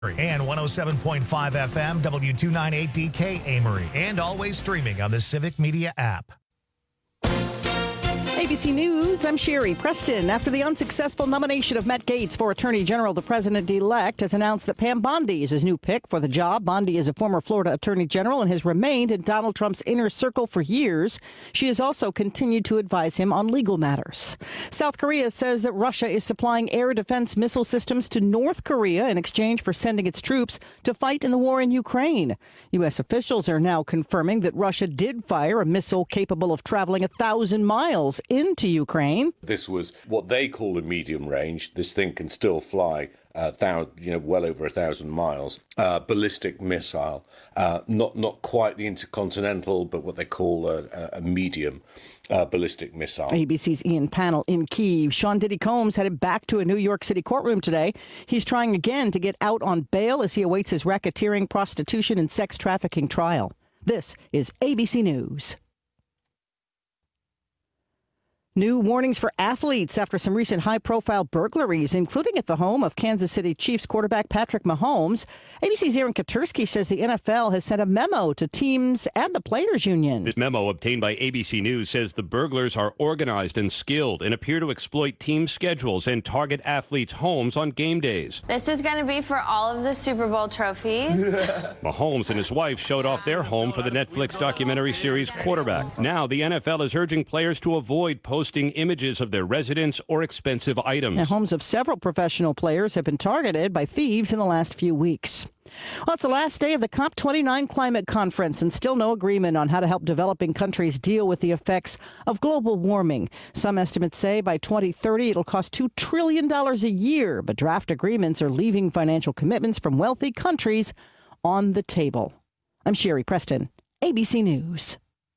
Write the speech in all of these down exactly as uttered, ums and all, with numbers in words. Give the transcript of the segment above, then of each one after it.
And one oh seven point five F M, W two ninety-eight D K Amory. And always streaming on the Civic Media app. A B C News, I'm Sherry Preston. After the unsuccessful nomination of Matt Gaetz for Attorney General, the president-elect has announced that Pam Bondi is his new pick for the job. Bondi is a former Florida Attorney General and has remained in Donald Trump's inner circle for years. She has also continued to advise him on legal matters. South Korea says that Russia is supplying air defense missile systems to North Korea in exchange for sending its troops to fight in the war in Ukraine. U S officials are now confirming that Russia did fire a missile capable of traveling a thousand miles into Ukraine. This was what they call a medium range. This thing can still fly, uh, thou- you know, well over a thousand miles. Uh, ballistic missile, uh, not not quite the intercontinental, but what they call a, a medium uh, ballistic missile. A B C's Ian Pannell in Kyiv. Sean Diddy Combs headed back to a New York City courtroom today. He's trying again to get out on bail as he awaits his racketeering, prostitution, and sex trafficking trial. This is A B C News. New warnings for athletes after some recent high-profile burglaries, including at the home of Kansas City Chiefs quarterback Patrick Mahomes. A B C's Aaron Katursky says the N F L has sent a memo to teams and the Players Union. This memo obtained by A B C News says the burglars are organized and skilled and appear to exploit team schedules and target athletes' homes on game days. This is going to be for all of the Super Bowl trophies. Mahomes and his wife showed off their home for the Netflix documentary series Quarterback. Now the N F L is urging players to avoid posting posting images of their residence or expensive items. The homes of several professional players have been targeted by thieves in the last few weeks. Well, it's the last day of the COP twenty-nine climate conference and still no agreement on how to help developing countries deal with the effects of global warming. Some estimates say by twenty thirty it'll cost two trillion dollars a year, but draft agreements are leaving financial commitments from wealthy countries on the table. I'm Sherry Preston, A B C News.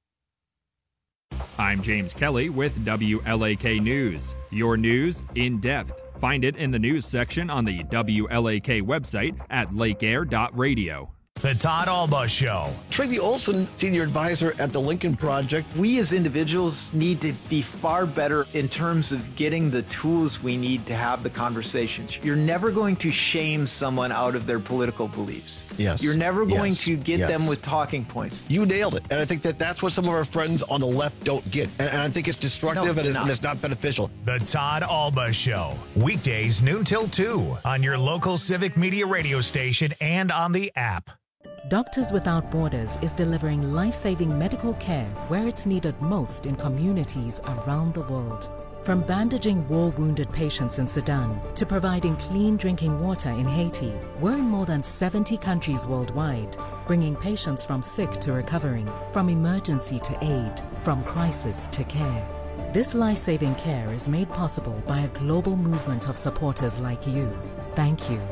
I'm James Kelly with W L A K News. Your news in depth. Find it in the news section on the W L A K website at lake air dot radio. The Todd Alba Show. Tracy Olson, Senior Advisor at the Lincoln Project. We as individuals need to be far better in terms of getting the tools we need to have the conversations. You're never going to shame someone out of their political beliefs. Yes. You're never going yes. to get yes. them with talking points. You nailed it. And I think that that's what some of our friends on the left don't get. And, and I think it's destructive no, and, it's, and it's not beneficial. The Todd Alba Show. Weekdays noon till two on your local Civic Media radio station and on the app. Doctors Without Borders is delivering life-saving medical care where it's needed most in communities around the world. From bandaging war-wounded patients in Sudan to providing clean drinking water in Haiti, we're in more than seventy countries worldwide, bringing patients from sick to recovering, from emergency to aid, from crisis to care. This life-saving care is made possible by a global movement of supporters like you. Thank you.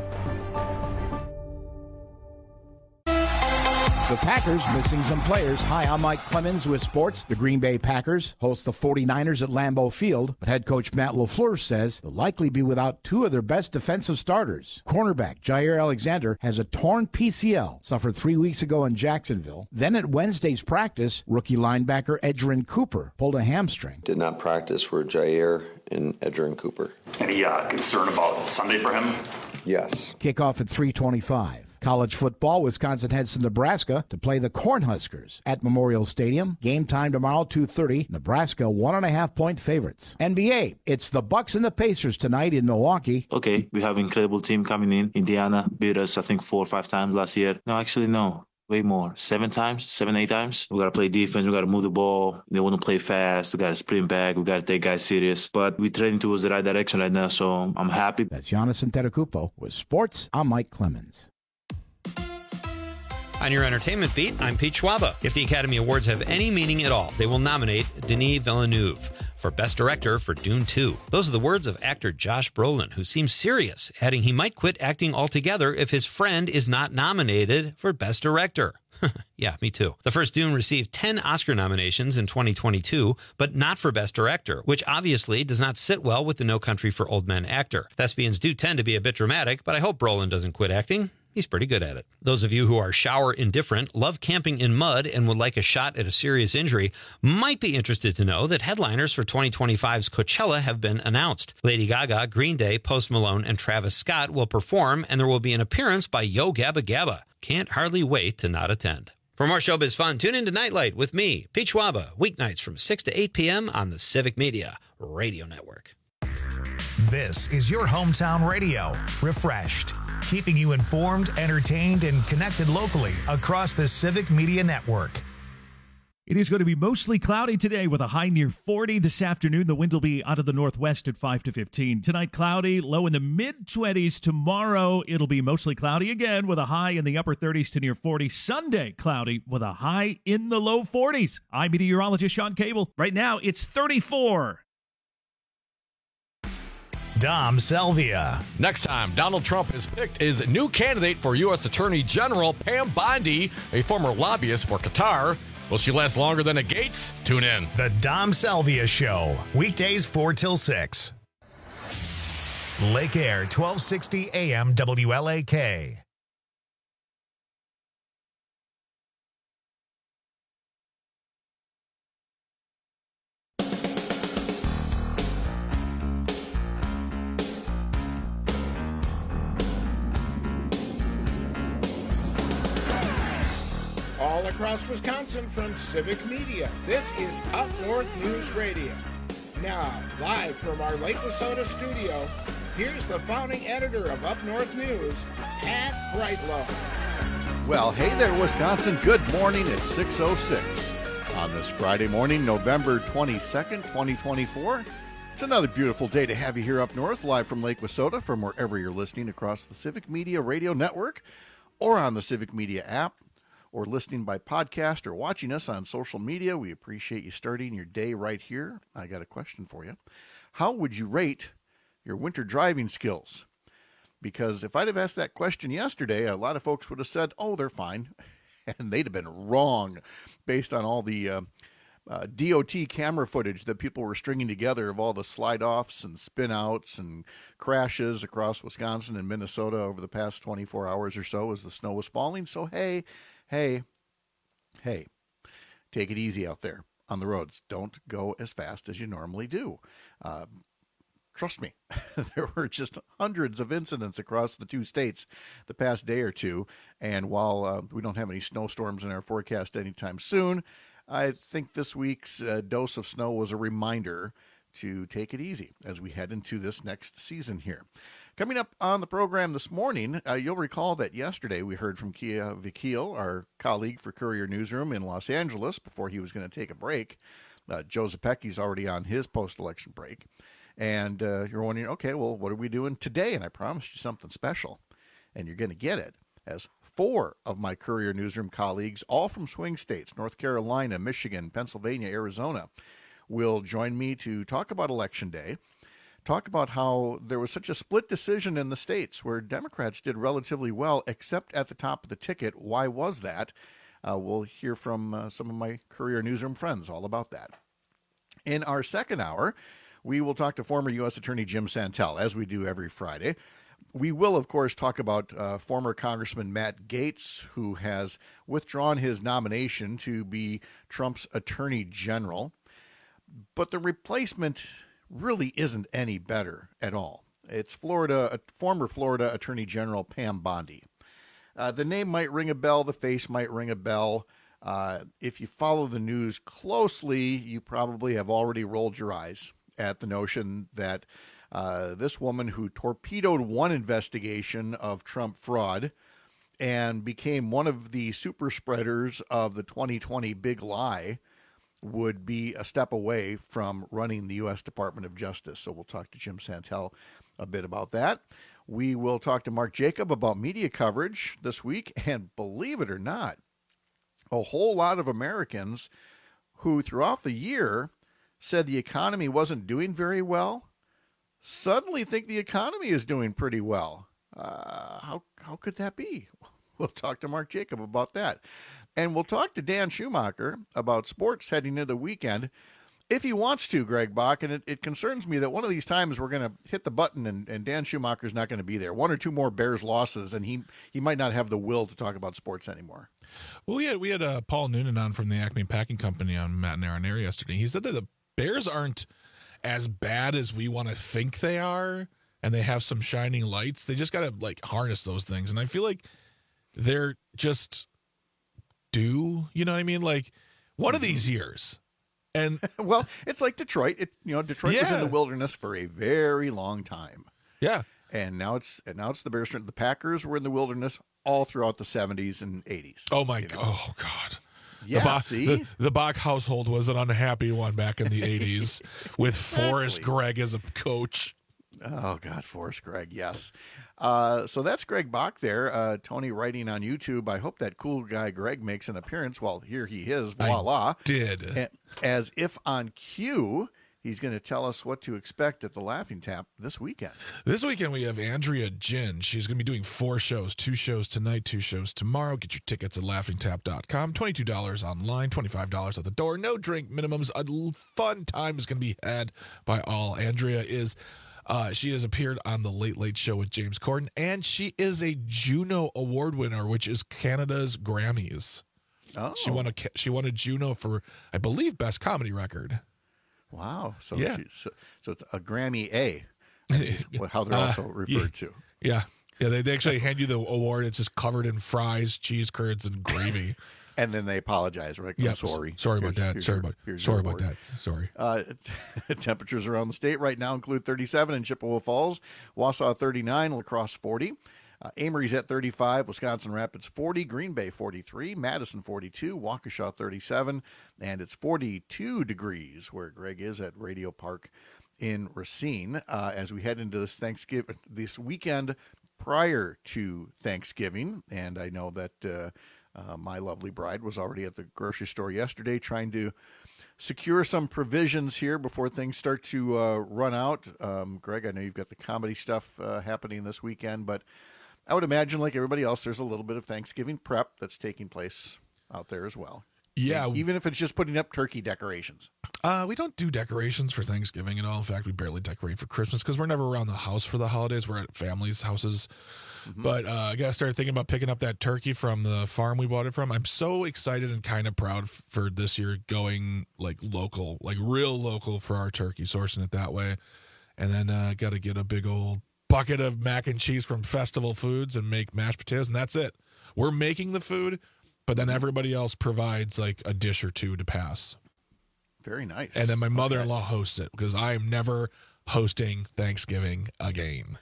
The Packers missing some players. Hi, I'm Mike Clemens with sports. The Green Bay Packers host the forty-niners at Lambeau Field, but head coach Matt LaFleur says they'll likely be without two of their best defensive starters. Cornerback Jair Alexander has a torn P C L, suffered three weeks ago in Jacksonville. Then at Wednesday's practice, rookie linebacker Edgerrin Cooper pulled a hamstring. Did not practice for Jair and Edgerrin Cooper. Any uh, concern about Sunday for him? Yes. Kickoff at three twenty-five. College football, Wisconsin heads to Nebraska to play the Cornhuskers at Memorial Stadium. Game time tomorrow, two thirty. Nebraska, one and a half point favorites. N B A, it's the Bucks and the Pacers tonight in Milwaukee. Okay, we have an incredible team coming in. Indiana beat us, I think, four or five times last year. No, actually, no. Way more. Seven times, seven, eight times. We got to play defense. We got to move the ball. They want to play fast. We got to sprint back. We got to take guys serious. But we're trending towards the right direction right now, so I'm happy. That's Giannis Antetokounmpo with sports. I'm Mike Clemens. On your entertainment beat, I'm Pete Schwaba. If the Academy Awards have any meaning at all, they will nominate Denis Villeneuve for Best Director for Dune two. Those are the words of actor Josh Brolin, who seems serious, adding he might quit acting altogether if his friend is not nominated for Best Director. Yeah, me too. The first Dune received ten Oscar nominations in twenty twenty-two, but not for Best Director, which obviously does not sit well with the No Country for Old Men actor. Thespians do tend to be a bit dramatic, but I hope Brolin doesn't quit acting. He's pretty good at it. Those of you who are shower indifferent, love camping in mud, and would like a shot at a serious injury might be interested to know that headliners for twenty twenty-five's Coachella have been announced. Lady Gaga, Green Day, Post Malone, and Travis Scott will perform, and there will be an appearance by Yo Gabba Gabba. Can't hardly wait to not attend. For more showbiz fun, tune in to Nightlight with me, Pete Schwaba, weeknights from six to eight p.m. on the Civic Media Radio Network. This is your hometown radio, Refreshed, keeping you informed, entertained, and connected locally across the Civic Media Network. It is going to be mostly cloudy today with a high near forty. This afternoon, the wind will be out of the northwest at five to fifteen. Tonight, cloudy, low in the mid-twenties. Tomorrow, it'll be mostly cloudy again with a high in the upper thirties to near forty. Sunday, cloudy with a high in the low forties. I'm meteorologist Sean Cable. Right now, it's thirty-four. Dom Selvia. Next time, Donald Trump is picked as new candidate for U S Attorney General Pam Bondi, a former lobbyist for Qatar. Will she last longer than a Gates? Tune in. The Dom Selvia Show, weekdays four till six. Lake Air, twelve sixty A M W L A K. All across Wisconsin from Civic Media, this is Up North News Radio. Now, live from our Lake Wissota studio, here's the founding editor of Up North News, Pat Brightlow. Well, hey there, Wisconsin. Good morning at six oh six on this Friday morning, November twenty-second, twenty twenty-four. It's another beautiful day to have you here up north, live from Lake Wissota, from wherever you're listening across the Civic Media Radio Network or on the Civic Media app, or listening by podcast or watching us on social media. We appreciate you starting your day right here. I got a question for you. How would you rate your winter driving skills? Because if I'd have asked that question yesterday, a lot of folks would have said, oh, they're fine. And they'd have been wrong based on all the uh, uh, D O T camera footage that people were stringing together of all the slide-offs and spin-outs and crashes across Wisconsin and Minnesota over the past twenty-four hours or so as the snow was falling. So, hey, Hey, hey, take it easy out there on the roads. Don't go as fast as you normally do. Uh, trust me, there were just hundreds of incidents across the two states the past day or two. And while uh, we don't have any snowstorms in our forecast anytime soon, I think this week's uh, dose of snow was a reminder to take it easy as we head into this next season here. Coming up on the program this morning, uh, you'll recall that yesterday we heard from Kia Vakil, our colleague for Courier Newsroom in Los Angeles, before he was going to take a break. Uh, Joe Zepecki's already on his post-election break. And uh, you're wondering, okay, well, what are we doing today? And I promised you something special, and you're going to get it, as four of my Courier Newsroom colleagues, all from swing states, North Carolina, Michigan, Pennsylvania, Arizona, will join me to talk about Election Day, talk about how there was such a split decision in the states where Democrats did relatively well, except at the top of the ticket. Why was that? Uh, we'll hear from uh, some of my Courier Newsroom friends all about that. In our second hour, we will talk to former U S Attorney Jim Santel, as we do every Friday. We will, of course, talk about uh, former Congressman Matt Gaetz, who has withdrawn his nomination to be Trump's Attorney General. But the replacement really isn't any better at all. It's Florida, former Florida Attorney General Pam Bondi. Uh, the name might ring a bell. The face might ring a bell. Uh, if you follow the news closely, you probably have already rolled your eyes at the notion that uh, this woman who torpedoed one investigation of Trump fraud and became one of the super spreaders of the twenty twenty big lie would be a step away from running the U S Department of Justice. So we'll talk to Jim Santel a bit about that. We will talk to Mark Jacob about media coverage this week. And believe it or not, a whole lot of Americans who throughout the year said the economy wasn't doing very well suddenly think the economy is doing pretty well. Uh, how, how could that be? We'll talk to Mark Jacob about that. And we'll talk to Dan Schumacher about sports heading into the weekend. if he wants to, Greg Bach, and it, it concerns me that one of these times we're going to hit the button and, and Dan Schumacher's not going to be there. One or two more Bears losses, and he he might not have the will to talk about sports anymore. Well, we had we had uh, Paul Noonan on from the Acme Packing Company on Matt and Aaron Air yesterday. He said that the Bears aren't as bad as we want to think they are, and they have some shining lights. They just got to like harness those things, and I feel like they're just due. You know what I mean? Like one of these years. And well, it's like Detroit. It, you know, Detroit yeah. was in the wilderness for a very long time. Yeah, and now it's and now it's the Bears. The Packers were in the wilderness all throughout the seventies and eighties. Oh my! God. Oh God! Yeah, the Bach, see, the, the Bach household was an unhappy one back in the eighties with exactly. Forrest Gregg as a coach. Oh God, Forrest Gregg, yes. Uh, so that's Greg Bach there. Uh, Tony writing on YouTube. I hope that cool guy Greg makes an appearance. Well, here he is. Voila! I did. And as if on cue, he's going to tell us what to expect at the Laughing Tap this weekend. This weekend we have Andrea Jin. She's going to be doing four shows. Two shows tonight, two shows tomorrow. Get your tickets at laughing tap dot com. twenty-two dollars online, twenty-five dollars at the door. No drink minimums. A fun time is going to be had by all. Andrea is... Uh, she has appeared on The Late Late Show with James Corden, and she is a Juno Award winner, which is Canada's Grammys. Oh. She won a she won a Juno for, I believe, Best Comedy Record. Wow. So, yeah. she, so, so it's a Grammy A, is how they're also uh, referred yeah. to. Yeah. Yeah, they, they actually hand you the award. It's just covered in fries, cheese curds, and gravy. And then they apologize, right? Yeah, sorry. Sorry about here's, that. here's sorry your, about, sorry about that. Sorry. Uh, temperatures around the state right now include thirty-seven in Chippewa Falls, Wausau thirty-nine, La Crosse forty, uh, Amory's at thirty-five, Wisconsin Rapids forty, Green Bay forty-three, Madison forty-two, Waukesha thirty-seven, and it's forty-two degrees where Greg is at Radio Park in Racine. Uh, as we head into this Thanksgiving, this weekend prior to Thanksgiving, and I know that uh, uh, my lovely bride was already at the grocery store yesterday trying to secure some provisions here before things start to uh, run out. Um, Greg, I know you've got the comedy stuff uh, happening this weekend, but I would imagine, like everybody else, there's a little bit of Thanksgiving prep that's taking place out there as well. Yeah. And even if it's just putting up turkey decorations. Uh, we don't do decorations for Thanksgiving at all. In fact, we barely decorate for Christmas because we're never around the house for the holidays. We're at families' houses. Mm-hmm. But uh, I got to start thinking about picking up that turkey from the farm we bought it from. I'm so excited and kind of proud f- for this year going like local, like real local for our turkey, sourcing it that way. And then uh, got to get a big old bucket of mac and cheese from Festival Foods and make mashed potatoes, and that's it. We're making the food, but then everybody else provides like a dish or two to pass. Very nice. And then my mother-in-law okay. hosts it because I am never hosting Thanksgiving again.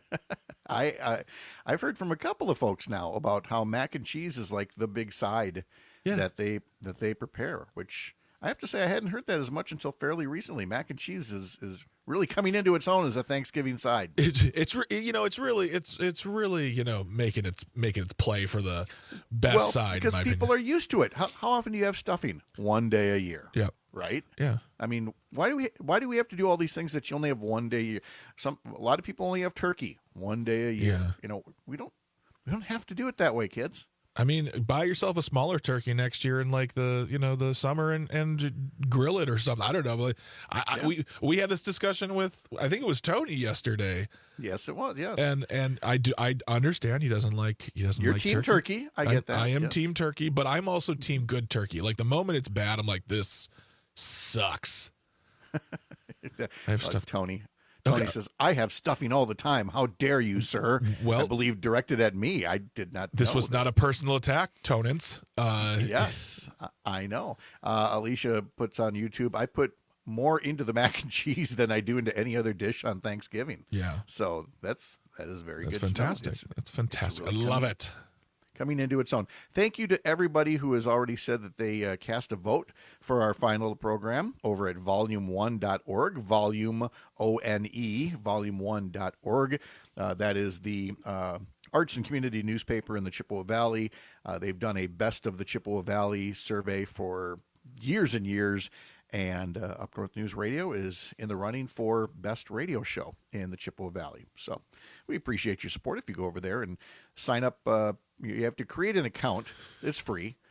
I, I I've heard from a couple of folks now about how mac and cheese is like the big side yeah. that they that they prepare, which I have to say I hadn't heard that as much until fairly recently. Mac and cheese is, is really coming into its own as a Thanksgiving side. It, it's you know it's really it's it's really you know making its making its play for the best well, side because in my people opinion. are used to it. How how often do you have stuffing? One day a year. Yep. Right? Yeah. I mean, why do we why do we have to do all these things that you only have one day a year? Some a lot of people only have turkey one day a year. Yeah. You know, we don't we don't have to do it that way, kids. I mean, buy yourself a smaller turkey next year in like the you know the summer and, and grill it or something. I don't know. But I, yeah. I, we we had this discussion with I think it was Tony yesterday. Yes, it was. Yes, and and I do I understand he doesn't like he doesn't You're like team turkey. turkey. I get I, that. I am yes. team turkey, but I'm also team good turkey. Like the moment it's bad, I'm like this sucks. I have uh, stuff. Tony. Tony okay. says, I have stuffing all the time. How dare you, sir? Well, I believe directed at me. I did not This know was that. not a personal attack, Tonins. Uh, yes, I know. Uh, Alicia puts on YouTube, I put more into the mac and cheese than I do into any other dish on Thanksgiving. Yeah. So that's that is very that's good. Fantastic. It's, that's fantastic. really I love coming, it. Coming into its own. Thank you to everybody who has already said that they uh, cast a vote for our final program over at volume one dot org, volume O N E, volume one dot org. Uh, that is the uh, arts and community newspaper in the Chippewa Valley. Uh, they've done a best of the Chippewa Valley survey for years and years. And uh, Up North News Radio is in the running for best radio show in the Chippewa Valley. So we appreciate your support. If you go over there and sign up, uh, you have to create an account. It's free.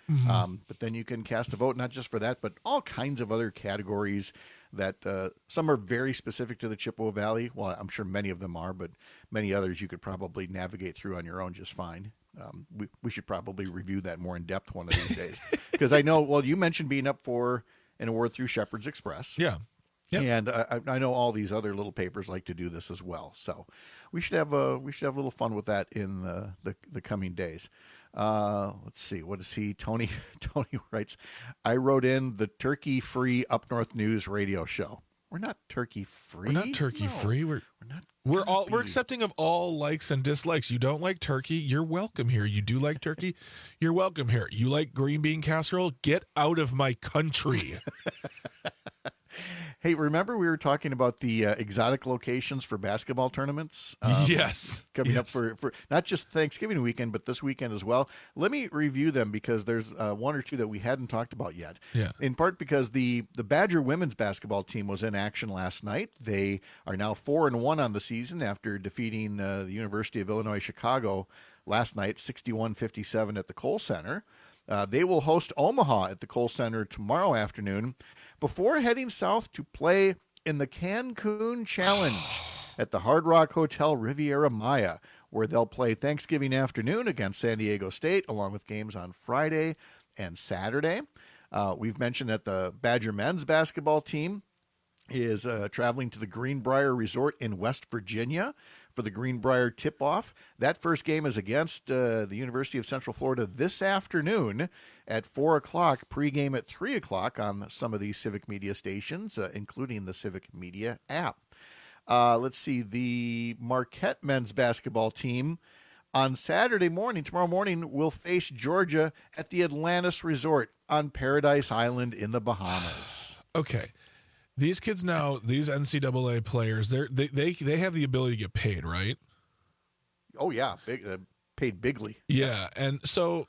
Mm-hmm. Um, but then you can cast a vote, not just for that, but all kinds of other categories that uh, some are very specific to the Chippewa Valley. Well, I'm sure many of them are, but many others you could probably navigate through on your own just fine. Um, we, we should probably review that more in depth one of these days. Because I know, well, you mentioned being up for an award through Shepherd's Express. Yeah. Yep. And uh, I know all these other little papers like to do this as well. So we should have a, we should have a little fun with that in uh, the, the coming days. Uh, let's see. What is he? Tony, Tony writes, I wrote in the turkey-free Up North News radio show. We're not turkey-free. We're not turkey-free. No, we're, we're not. We're all we're accepting of all likes and dislikes. You don't like turkey, you're welcome here. You do like turkey, you're welcome here. You like green bean casserole? Get out of my country. Hey, remember we were talking about the uh, exotic locations for basketball tournaments? Um, yes. Coming yes. up for, for not just Thanksgiving weekend, but this weekend as well. Let me review them because there's uh, one or two that we hadn't talked about yet. Yeah. In part because the, the Badger women's basketball team was in action last night. They are now four and one on the season after defeating uh, the University of Illinois Chicago last night, sixty-one fifty-seven at the Kohl Center. Uh, they will host Omaha at the Kohl Center tomorrow afternoon before heading south to play in the Cancun Challenge at the Hard Rock Hotel Riviera Maya, where they'll play Thanksgiving afternoon against San Diego State, along with games on Friday and Saturday. Uh, we've mentioned that the Badger men's basketball team is uh, traveling to the Greenbrier Resort in West Virginia for the Greenbrier tip-off. That first game is against uh, the University of Central Florida this afternoon at four o'clock, pregame at three o'clock on some of these Civic Media stations, uh, including the Civic Media app. Uh, let's see, the Marquette men's basketball team on Saturday morning, tomorrow morning, will face Georgia at the Atlantis Resort on Paradise Island in the Bahamas. Okay. These kids now, these N C double A players, they're, they they they have the ability to get paid, right? Oh yeah, big, uh, paid bigly. Yeah, and so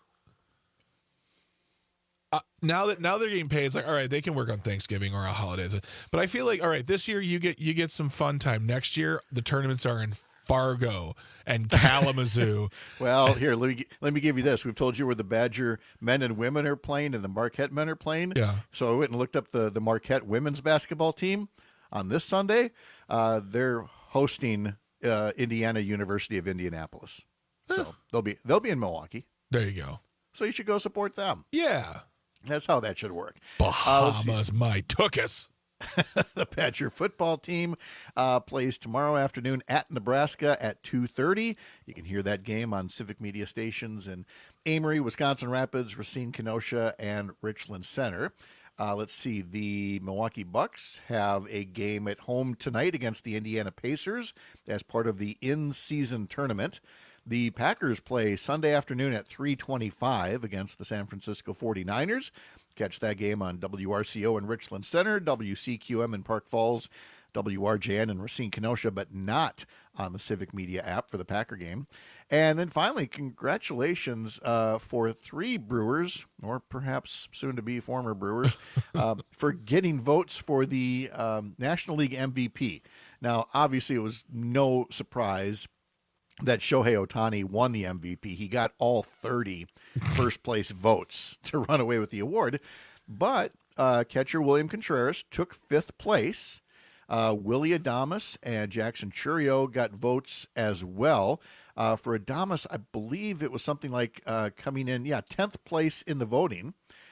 uh, now that now they're getting paid, it's like all right, they can work on Thanksgiving or a holidays. But I feel like all right, this year you get you get some fun time. Next year the tournaments are in Fargo and Kalamazoo. Well, here let me let me give you this. We've told you where the Badger men and women are playing and the Marquette men are playing. Yeah. So I went and looked up the the Marquette women's basketball team on this Sunday. Uh, they're hosting uh, Indiana University of Indianapolis. So they'll be they'll be in Milwaukee. There you go. So you should go support them. Yeah. That's how that should work. Bahamas, uh, my tookus. The Badger football team uh, plays tomorrow afternoon at Nebraska at two thirty. You can hear that game on Civic Media stations in Amory, Wisconsin Rapids, Racine, Kenosha, and Richland Center. Uh, let's see. The Milwaukee Bucks have a game at home tonight against the Indiana Pacers as part of the in-season tournament. The Packers play Sunday afternoon at three twenty-five against the San Francisco forty-niners. Catch that game on W R C O in Richland Center, W C Q M in Park Falls, W R J N in Racine, Kenosha, but not on the Civic Media app for the Packer game. And then finally, congratulations uh, for three Brewers, or perhaps soon-to-be former Brewers, uh, for getting votes for the um, National League M V P. Now, obviously, it was no surprise that Shohei Ohtani won the M V P. He got all thirty first-place votes to run away with the award. But uh, catcher William Contreras took fifth place. Uh, Willie Adames and Jackson Chourio got votes as well. Uh, for Adames, I believe it was something like uh, coming in, yeah, tenth place in the voting.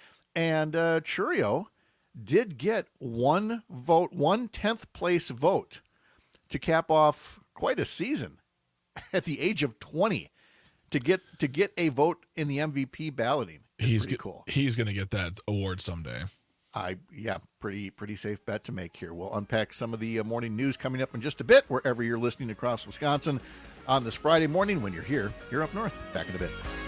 And uh, Chourio did get one vote, one tenth place vote to cap off quite a season at the age of twenty to get to get a vote in the M V P balloting. Is he's pretty go- cool. He's going to get that award someday. I yeah, pretty pretty safe bet to make here. We'll unpack some of the uh, morning news coming up in just a bit, wherever you're listening across Wisconsin on this Friday morning. When you're here, you're up north. Back in a bit.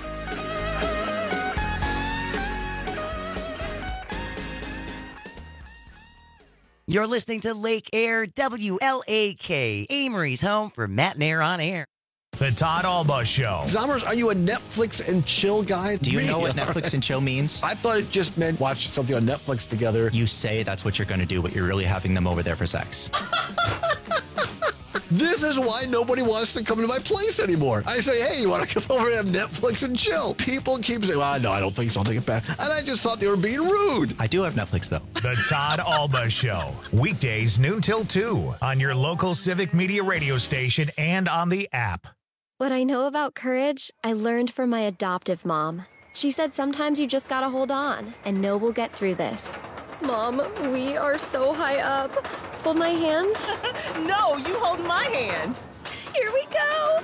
You're listening to Lake Air W L A K, Amory's home for Matt and Air on Air. The Todd Alba Show. Zommers, are you a Netflix and chill guy? Do you Me? know what Netflix and chill means? I thought it just meant watch something on Netflix together. You say that's what you're going to do, but you're really having them over there for sex. This is why nobody wants to come to my place anymore. I say, hey, you want to come over and have Netflix and chill? People keep saying, well, no, I don't think so. I'll take it back. And I just thought they were being rude. I do have Netflix, though. The Todd Alba Show. Weekdays noon till two on your local Civic Media radio station and on the app. What I know about courage, I learned from my adoptive mom. She said sometimes you just gotta hold on and know we'll get through this. Mom, we are so high up. Hold my hand. No, you hold my hand. Here we go.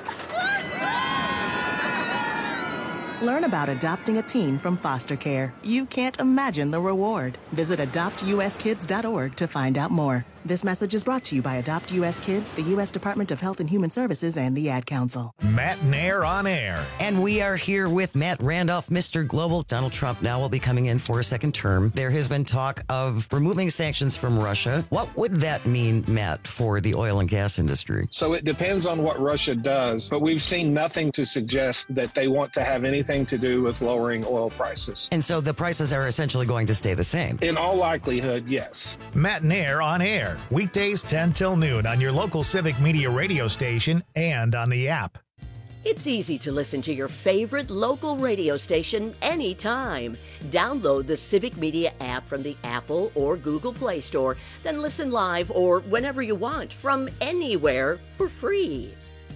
Learn about adopting a teen from foster care. You can't imagine the reward. Visit adopt u s kids dot org to find out more. This message is brought to you by Adopt U S Kids, the U S Department of Health and Human Services, and the Ad Council. Matt Nair on air. And we are here with Matt Randolph, Mister Global. Donald Trump now will be coming in for a second term. There has been talk of removing sanctions from Russia. What would that mean, Matt, for the oil and gas industry? So it depends on what Russia does, but we've seen nothing to suggest that they want to have anything to do with lowering oil prices. And so the prices are essentially going to stay the same? In all likelihood, yes. Matt Nair on air. Weekdays ten till noon on your local Civic Media radio station and on the app. It's easy to listen to your favorite local radio station anytime. Download the Civic Media app from the Apple or Google Play Store, then listen live or whenever you want from anywhere for free.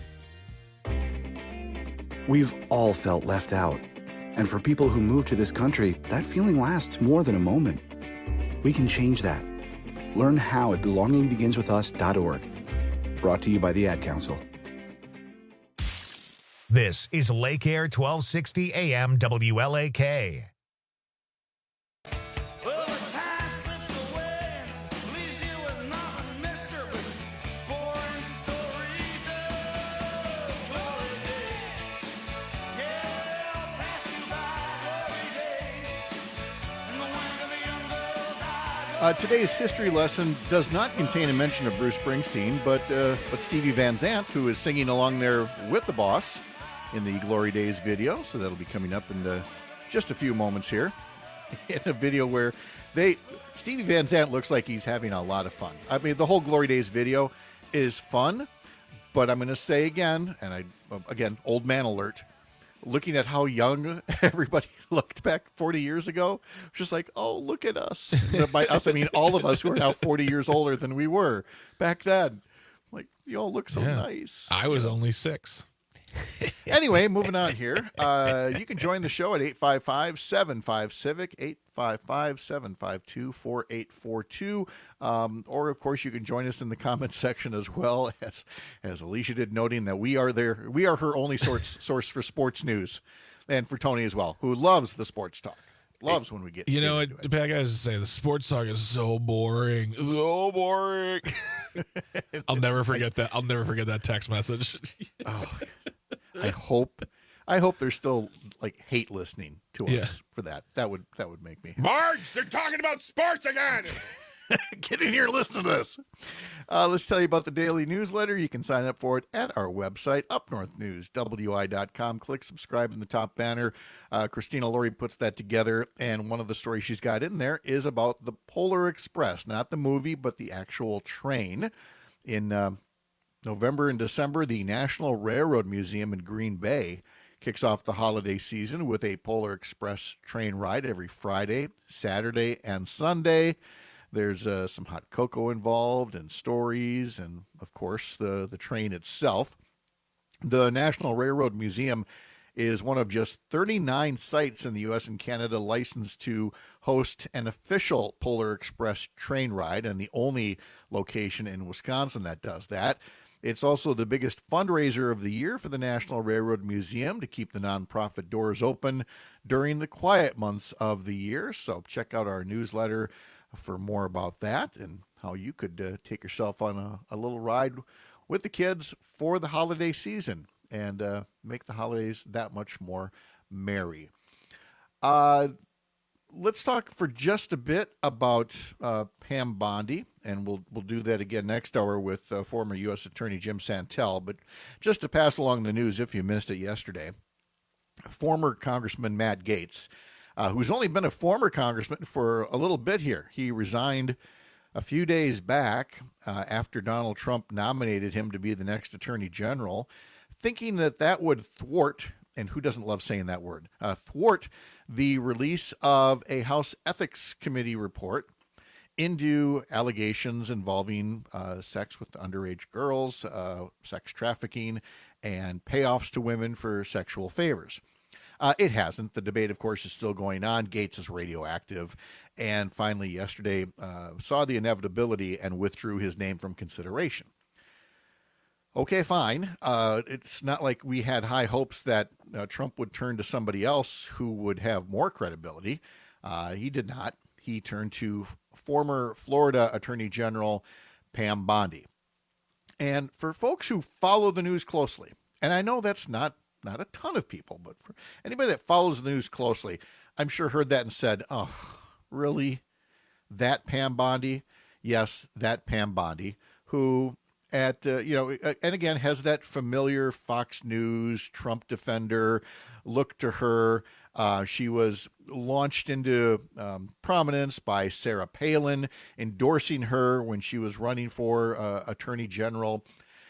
We've all felt left out. And for people who move to this country, that feeling lasts more than a moment. We can change that. Learn how at belonging begins with us dot org. Brought to you by the Ad Council. This is Lake Air twelve sixty A M W L A K. Uh, today's history lesson does not contain a mention of Bruce Springsteen, but uh, but Stevie Van Zandt, who is singing along there with the boss in the Glory Days video. So that'll be coming up in the, just a few moments here in a video where they Stevie Van Zandt looks like he's having a lot of fun. I mean, the whole Glory Days video is fun, but I'm going to say again, and I again, old man alert. Looking at how young everybody looked back forty years ago, just like, oh, look at us. By us, I mean all of us who are now forty years older than we were back then. Like, you all look so yeah. nice. I was only six. Anyway, moving on here. Uh, you can join the show at eight five five, seven five, Civic, eight five five, seven five two, four eight four two. Um, or, of course, you can join us in the comments section as well, as as Alicia did, noting that we are there. We are her only source source for sports news, and for Tony as well, who loves the sports talk. Loves when we get you know get what the guys say, the sports talk is so boring, so boring. I'll never forget that. I'll never forget that text message. Oh, I hope, I hope there's still like hate listening to us Yeah. for that. That would that would make me happy. Marge, they're talking about sports again. Get in here and listen to this. Uh, let's tell you about the daily newsletter. You can sign up for it at our website, up north news w i dot com. Click subscribe in the top banner. Uh, Christina Laurie puts that together, and one of the stories she's got in there is about the Polar Express, not the movie, but the actual train. In uh, November and December, the National Railroad Museum in Green Bay kicks off the holiday season with a Polar Express train ride every Friday, Saturday, and Sunday. There's uh, some hot cocoa involved and stories and, of course, the, the train itself. The National Railroad Museum is one of just thirty-nine sites in the U S and Canada licensed to host an official Polar Express train ride, and the only location in Wisconsin that does that. It's also the biggest fundraiser of the year for the National Railroad Museum to keep the nonprofit doors open during the quiet months of the year. So check out our newsletter for more about that and how you could uh, take yourself on a, a little ride with the kids for the holiday season and uh, make the holidays that much more merry. Uh, let's talk for just a bit about uh, Pam Bondi, and we'll we'll do that again next hour with uh, former U S Attorney Jim Santel. But just to pass along the news, if you missed it yesterday, former Congressman Matt Gaetz, Uh, who's only been a former congressman for a little bit here. He resigned A few days back, uh, after Donald Trump nominated him to be the next Attorney General, thinking that that would thwart, and who doesn't love saying that word, uh, thwart the release of a House Ethics Committee report into allegations involving uh, sex with underage girls, uh, sex trafficking, and payoffs to women for sexual favors. Uh, it hasn't. The debate, of course, is still going on. Gaetz is radioactive, and finally yesterday uh, saw the inevitability and withdrew his name from consideration. Okay, fine. Uh, it's not like we had high hopes that uh, Trump would turn to somebody else who would have more credibility. Uh, he did not. He turned to former Florida Attorney General Pam Bondi. And for folks who follow the news closely, and I know that's not not a ton of people, but for anybody that follows the news closely, I'm sure heard that and said, oh, really? That Pam Bondi? Yes, that Pam Bondi, who at, uh, you know, and again, has that familiar Fox News Trump defender look to her. Uh, she was launched into um, prominence by Sarah Palin, endorsing her when she was running for uh, Attorney General.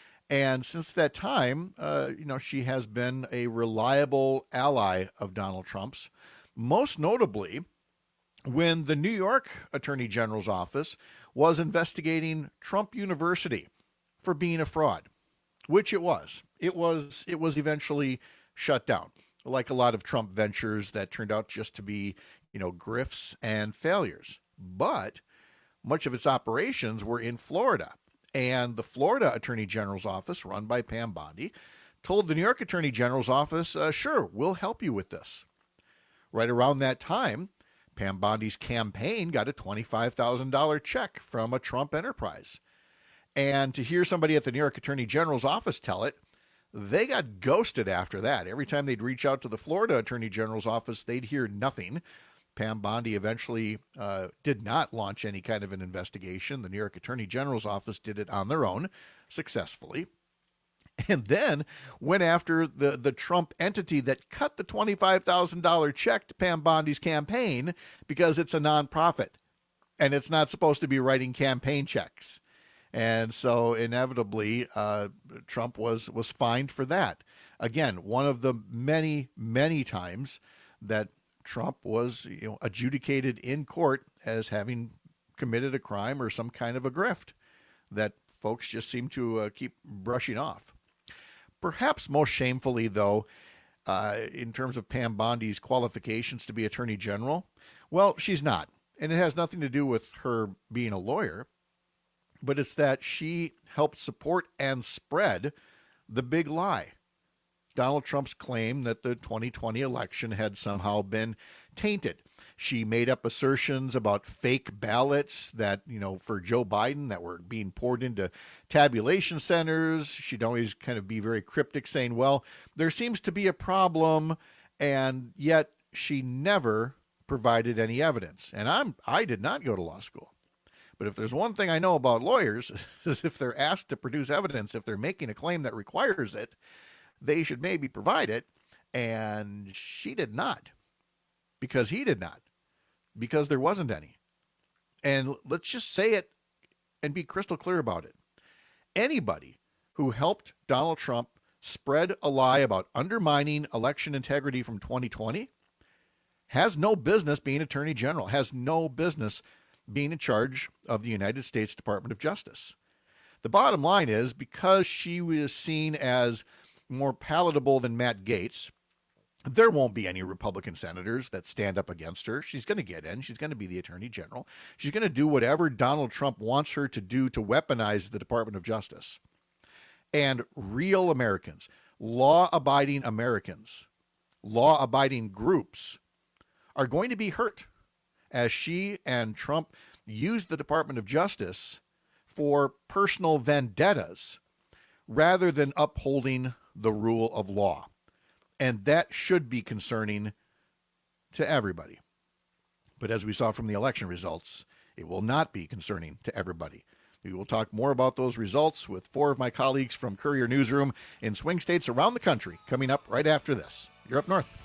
And since that time, uh, you know, she has been a reliable ally of Donald Trump's, most notably when the New York Attorney General's office was investigating Trump University for being a fraud, which it was. It was, it was eventually shut down, like a lot of Trump ventures that turned out just to be, you know, grifts and failures. But much of its operations were in Florida. And the Florida Attorney General's office, run by Pam Bondi, told the New York Attorney General's office, uh, sure, we'll help you with this. Right around that time, Pam Bondi's campaign got a twenty-five thousand dollars check from a Trump enterprise. And to hear somebody at the New York Attorney General's office tell it, they got ghosted after that. Every time they'd reach out to the Florida Attorney General's office, they'd hear nothing. Pam Bondi eventually uh, did not launch any kind of an investigation. The New York Attorney General's office did it on their own successfully. And then went after the, the Trump entity that cut the twenty-five thousand dollars check to Pam Bondi's campaign because it's a nonprofit and it's not supposed to be writing campaign checks. And so inevitably, uh, Trump was, was fined for that. Again, one of the many, many times that Trump was, you know, adjudicated in court as having committed a crime or some kind of a grift that folks just seem to uh, keep brushing off. Perhaps most shamefully, though, uh, in terms of Pam Bondi's qualifications to be Attorney General, well, she's not. And it has nothing to do with her being a lawyer, but it's that she helped support and spread the big lie. Donald Trump's claim that the twenty twenty election had somehow been tainted. She made up assertions about fake ballots that, you know, for Joe Biden that were being poured into tabulation centers. She'd always kind of be very cryptic, saying, well, there seems to be a problem, and yet she never provided any evidence. And I'm I did not go to law school. But if there's one thing I know about lawyers is if they're asked to produce evidence, if they're making a claim that requires it, they should maybe provide it, and she did not, because he did not, because there wasn't any. And let's just say it and be crystal clear about it. Anybody who helped Donald Trump spread a lie about undermining election integrity from twenty twenty has no business being Attorney General, has no business being in charge of the United States Department of Justice. The bottom line is, because she was seen as more palatable than Matt Gaetz, there won't be any Republican senators that stand up against her. She's going to get in. She's going to be the Attorney General. She's going to do whatever Donald Trump wants her to do to weaponize the Department of Justice. And real Americans, law-abiding Americans, law-abiding groups are going to be hurt as she and Trump use the Department of Justice for personal vendettas rather than upholding the rule of law. And that should be concerning to everybody. But as we saw from the election results, it will not be concerning to everybody. We will talk more about those results with four of my colleagues from Courier Newsroom in swing states around the country coming up right after this. You're up north.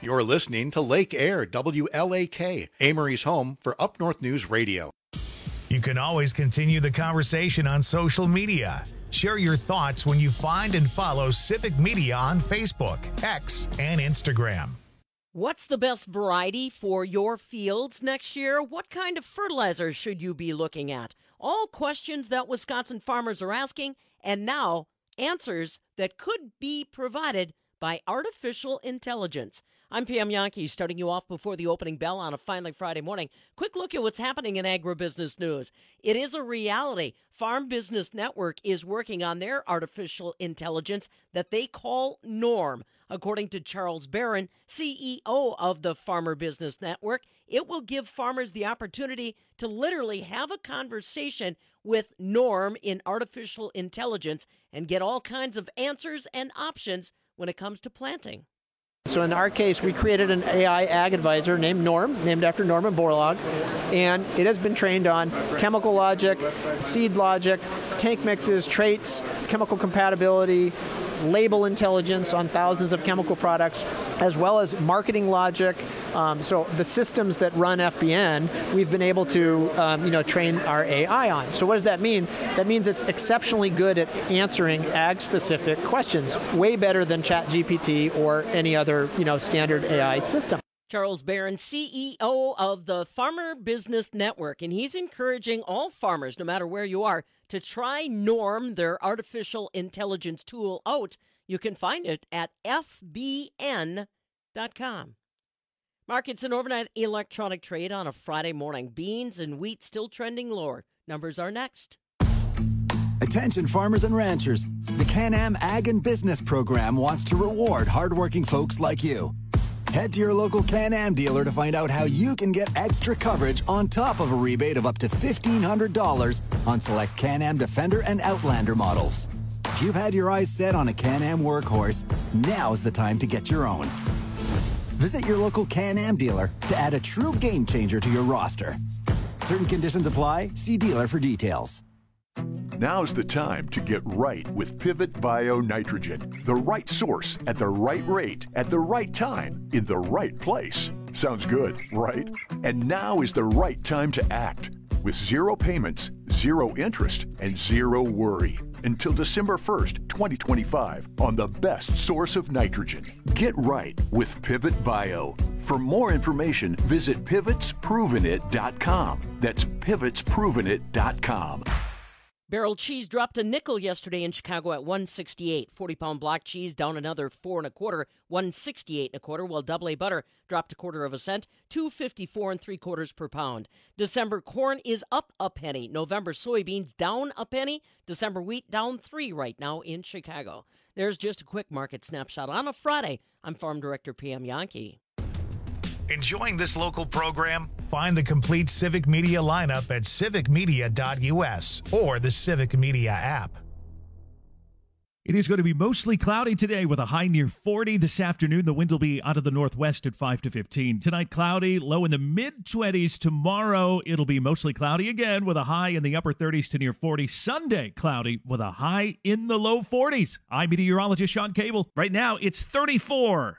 You're listening to Lake Air, W L A K, Amory's home for Up North News Radio. You can always continue the conversation on social media. Share your thoughts when you find and follow Civic Media on Facebook, X, and Instagram. What's the best variety for your fields next year? What kind of fertilizer should you be looking at? All questions that Wisconsin farmers are asking, and now answers that could be provided by artificial intelligence. I'm Pam Yankee, starting you off before the opening bell on a finally Friday morning. Quick look at what's happening in agribusiness news. It is a reality. Farm Business Network is working on their artificial intelligence that they call Norm. According to Charles Barron, C E O of the Farmer Business Network, it will give farmers the opportunity to literally have a conversation with Norm in artificial intelligence and get all kinds of answers and options when it comes to planting. So in our case, we created an A I ag advisor named Norm, named after Norman Borlaug, and it has been trained on chemical logic, seed logic, tank mixes, traits, chemical compatibility, label intelligence on thousands of chemical products, as well as marketing logic. Um, so the systems that run F B N, we've been able to um, you know, train our A I on. So what does that mean? That means it's exceptionally good at answering ag-specific questions, way better than ChatGPT or any other you know, standard A I system. Charles Barron, C E O of the Farmer Business Network, and he's encouraging all farmers, no matter where you are, to try Norm, their artificial intelligence tool, out. You can find it at F B N dot com. Markets and overnight electronic trade on a Friday morning. Beans and wheat still trending lower. Numbers are next. Attention farmers and ranchers. The Can-Am Ag and Business Program wants to reward hardworking folks like you. Head to your local Can-Am dealer to find out how you can get extra coverage on top of a rebate of up to fifteen hundred dollars on select Can-Am Defender and Outlander models. If you've had your eyes set on a Can-Am workhorse, now's the time to get your own. Visit your local Can-Am dealer to add a true game changer to your roster. Certain conditions apply. See dealer for details. Now's the time to get right with Pivot Bio Nitrogen. The right source at the right rate at the right time in the right place. Sounds good, right? And now is the right time to act. With zero payments, zero interest, and zero worry. Until December first, twenty twenty-five on the best source of nitrogen. Get right with Pivot Bio. For more information, visit pivots proven it dot com. That's pivots proven it dot com. Barrel cheese dropped a nickel yesterday in Chicago at one sixty-eight. forty-pound block cheese down another four and a quarter, one sixty-eight and a quarter, while double A butter dropped a quarter of a cent, two fifty-four and three quarters per pound. December corn is up a penny. November soybeans down a penny. December wheat down three right now in Chicago. There's just a quick market snapshot on a Friday. I'm Farm Director Pam Yankee. Enjoying this local program? Find the complete Civic Media lineup at civic media dot U S or the Civic Media app. It is going to be mostly cloudy today with a high near forty this afternoon. The wind will be out of the northwest at five to fifteen. Tonight, cloudy, low in the mid-twenties. Tomorrow, it'll be mostly cloudy again with a high in the upper thirties to near forty. Sunday, cloudy with a high in the low forties. I'm meteorologist Sean Cable. Right now, it's thirty-four.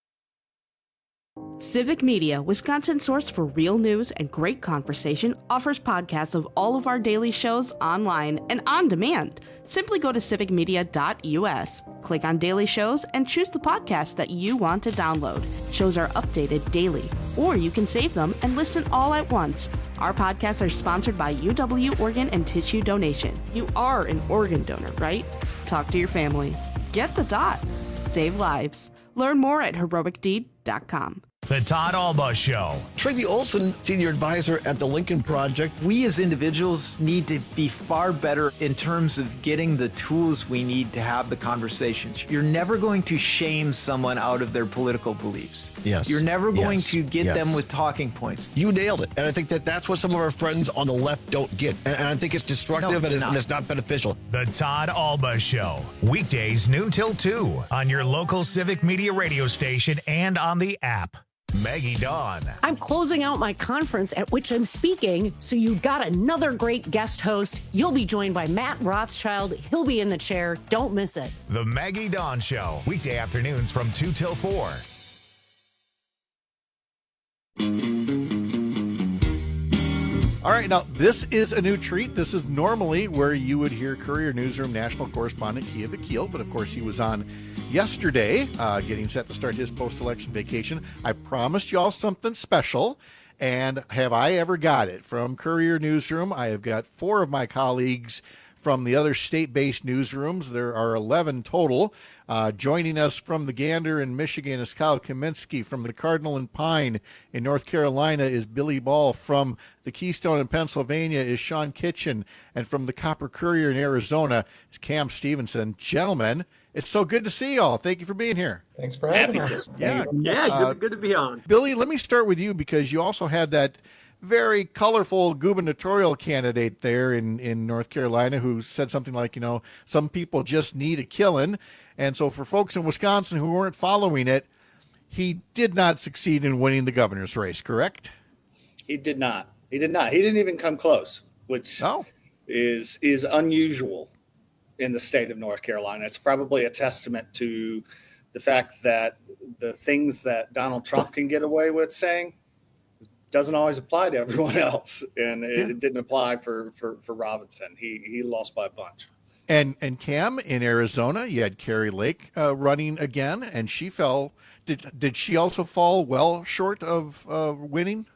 Civic Media, Wisconsin's source for real news and great conversation, offers podcasts of all of our daily shows online and on demand. Simply go to civic media dot U S, click on Daily Shows, and choose the podcast that you want to download. Shows are updated daily, or you can save them and listen all at once. Our podcasts are sponsored by U W Organ and Tissue Donation. You are an organ donor, right? Talk to your family. Get the dot. Save lives. Learn more at heroic deed dot com. The Todd Alba Show. Tracy Olson, Senior Advisor at the Lincoln Project. We as individuals need to be far better in terms of getting the tools we need to have the conversations. You're never going to shame someone out of their political beliefs. Yes. You're never going yes. to get yes. them with talking points. You nailed it. And I think that that's what some of our friends on the left don't get. And, and I think it's destructive no, and, it's, not. and it's not beneficial. The Todd Alba Show. Weekdays noon till two on your local Civic Media radio station and on the app. Maggie Dawn. I'm closing out my conference at which I'm speaking, so you've got another great guest host. You'll be joined by Matt Rothschild. He'll be in the chair. Don't miss it. The Maggie Dawn Show. Weekday afternoons from two till four. All right, now this is a new treat. This is normally where you would hear Courier Newsroom national correspondent Kia Vakil, but of course he was on yesterday, uh, getting set to start his post-election vacation. I promised y'all something special, and have I ever got it? From Courier Newsroom, I have got four of my colleagues from the other state-based newsrooms. There are eleven total. Uh, joining us from the Gander in Michigan is Kyle Kaminsky. From the Cardinal and Pine in North Carolina is Billy Ball. From the Keystone in Pennsylvania is Sean Kitchen. And from the Copper Courier in Arizona is Cam Stevenson. Gentlemen, it's so good to see you all. Thank you for being here. Thanks for having us. Yeah, yeah, uh, good, good to be on. Billy, let me start with you because you also had that very colorful gubernatorial candidate there in, in North Carolina who said something like, you know, some people just need a killing. And so for folks in Wisconsin who weren't following it, he did not succeed in winning the governor's race, correct? He did not. He did not. He didn't even come close, which oh. is is unusual in the state of North Carolina. It's probably a testament to the fact that the things that Donald Trump can get away with saying doesn't always apply to everyone else, and it, yeah. it didn't apply for, for, for Robinson. He he lost by a bunch. And and Cam, in Arizona, you had Carrie Lake uh, running again, and she fell. Did did she also fall well short of uh, winning?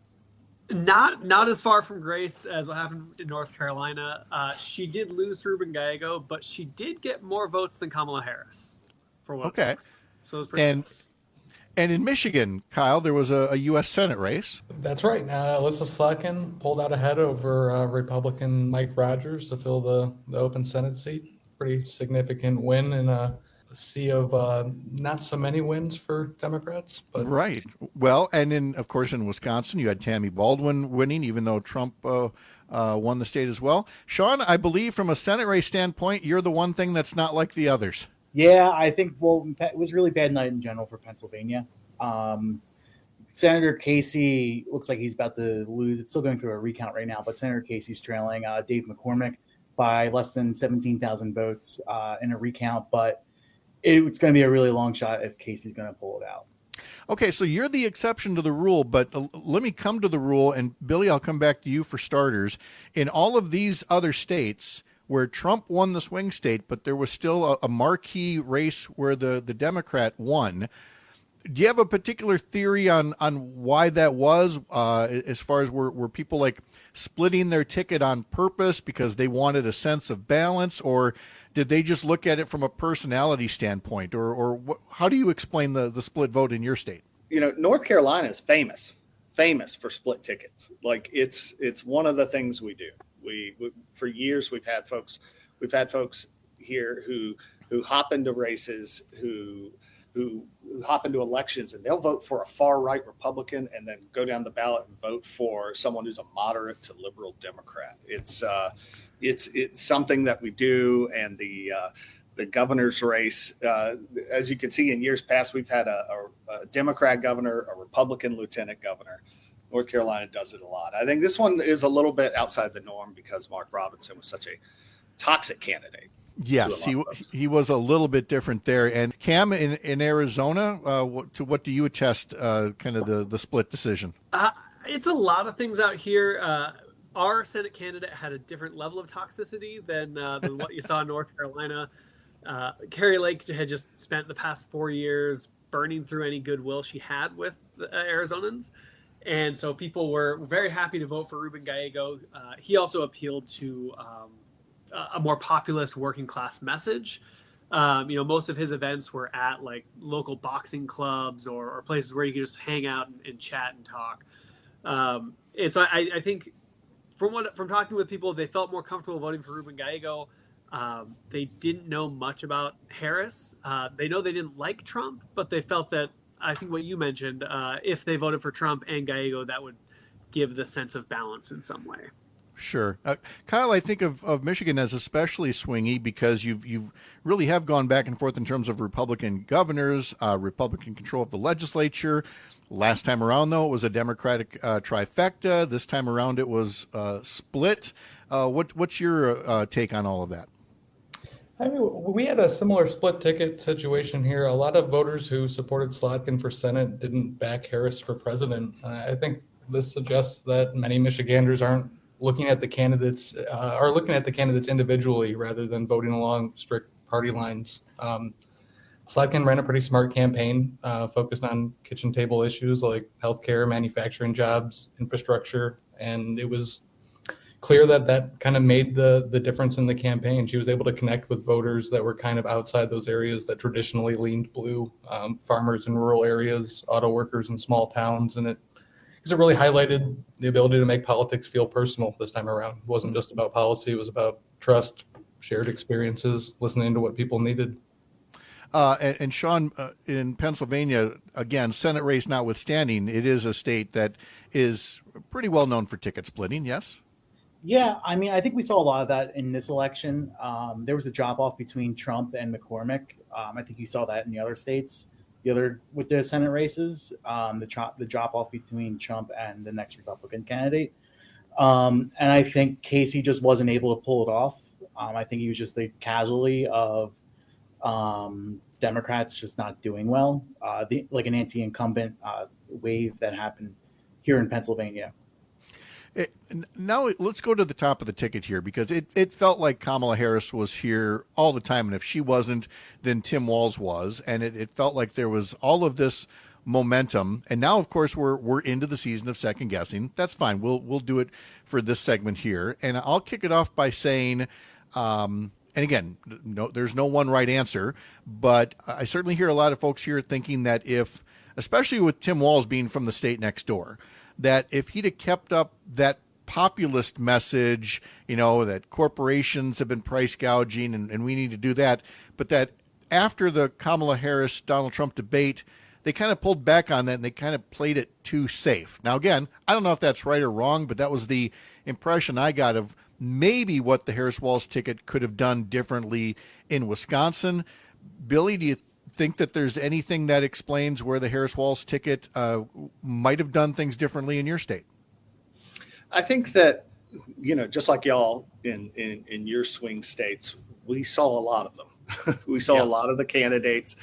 Not not as far from Grace as what happened in North Carolina. Uh, she did lose to Ruben Gallego, but she did get more votes than Kamala Harris. For what? Okay. So it was pretty and close. And in Michigan, Kyle, there was a, a U S Senate race. That's right. Uh, Alyssa Slotkin pulled out ahead over uh, Republican Mike Rogers to fill the, the open Senate seat. Pretty significant win in a sea of uh, not so many wins for Democrats. But Right. Well, and in, of course, in Wisconsin, you had Tammy Baldwin winning, even though Trump uh, uh, won the state as well. Sean, I believe from a Senate race standpoint, you're the one thing that's not like the others. Yeah, I think, well, it was a really bad night in general for Pennsylvania. Um, Senator Casey looks like he's about to lose. It's still going through a recount right now, but Senator Casey's trailing uh, Dave McCormick by less than seventeen thousand votes uh, in a recount, but it, it's going to be a really long shot if Casey's going to pull it out. Okay, so you're the exception to the rule, but uh, let me come to the rule, and Billy, I'll come back to you for starters. In all of these other states where Trump won the swing state, but there was still a, a marquee race where the, the Democrat won. Do you have a particular theory on, on why that was, uh, as far as were, were people like splitting their ticket on purpose because they wanted a sense of balance, or did they just look at it from a personality standpoint, or, or what, how do you explain the, the split vote in your state? You know, North Carolina is famous, famous for split tickets. Like it's it's one of the things we do. We, we for years we've had folks we've had folks here who who hop into races who who who hop into elections and they'll vote for a far right Republican and then go down the ballot and vote for someone who's a moderate to liberal Democrat. It's uh, it's it's something that we do, and the uh, the governor's race, uh, as you can see in years past, we've had a, a, a Democrat governor, a Republican lieutenant governor. North Carolina does it a lot. I think this one is a little bit outside the norm because Mark Robinson was such a toxic candidate. Yes, he he was a little bit different there. And Cam, in, in Arizona, uh, what, to what do you attest, uh, kind of the, the split decision? Uh, it's a lot of things out here. Uh, our Senate candidate had a different level of toxicity than, uh, than what you saw in North Carolina. Uh, Carrie Lake had just spent the past four years burning through any goodwill she had with the Arizonans. And so people were very happy to vote for Ruben Gallego. Uh, he also appealed to um, a more populist working class message. Um, you know, most of his events were at like local boxing clubs or, or places where you could just hang out and, and chat and talk. Um, and so I, I think from what from talking with people, they felt more comfortable voting for Ruben Gallego. Um, they didn't know much about Harris. Uh, they know they didn't like Trump, but they felt that, I think what you mentioned, uh, if they voted for Trump and Gallego, that would give the sense of balance in some way. Sure. Uh, Kyle, I think of, of Michigan as especially swingy because you've you've really have gone back and forth in terms of Republican governors, uh, Republican control of the legislature. Last time around, though, it was a Democratic uh, trifecta. This time around, it was uh, split. Uh, what what's your uh, take on all of that? I mean, we had a similar split ticket situation here. A lot of voters who supported Slotkin for Senate didn't back Harris for president. Uh, I think this suggests that many Michiganders aren't looking at the candidates, uh, are looking at the candidates individually rather than voting along strict party lines. Um, Slotkin ran a pretty smart campaign, uh, focused on kitchen table issues like healthcare, manufacturing jobs, infrastructure, and it was clear that that kind of made the the difference in the campaign. She was able to connect with voters that were kind of outside those areas that traditionally leaned blue, um, farmers in rural areas, auto workers in small towns, and it because it really highlighted the ability to make politics feel personal this time around. It wasn't just about policy; it was about trust, shared experiences, listening to what people needed. Uh, and, and Sean, uh, in Pennsylvania, again, Senate race notwithstanding, it is a state that is pretty well known for ticket splitting. Yes. Yeah, I mean, I think we saw a lot of that in this election. Um, there was a drop off between Trump and McCormick. Um, I think you saw that in the other states, the other with the Senate races, um, the tro- the drop off between Trump and the next Republican candidate. Um, and I think Casey just wasn't able to pull it off. Um, I think he was just the casualty of um, Democrats just not doing well, uh, the, like an anti-incumbent uh, wave that happened here in Pennsylvania. It, now let's go to the top of the ticket here, because it, it felt like Kamala Harris was here all the time. And if she wasn't, then Tim Walz was. And it, it felt like there was all of this momentum. And now, of course, we're we're into the season of second guessing. That's fine. We'll we'll do it for this segment here. And I'll kick it off by saying, um, and again, no, there's no one right answer, but I certainly hear a lot of folks here thinking that if, especially with Tim Walz being from the state next door, that if he'd have kept up that populist message, you know, that corporations have been price gouging and, and we need to do that, but that after the Kamala Harris Donald Trump debate, they kind of pulled back on that and they kind of played it too safe. Now, again, I don't know if that's right or wrong, but that was the impression I got of maybe what the Harris-Walz ticket could have done differently in Wisconsin. Billy, do you think that there's anything that explains where the Harris-Walz ticket uh, might have done things differently in your state? I think that, you know, just like y'all in, in, in your swing states, we saw a lot of them. we saw yes. a lot of the candidates,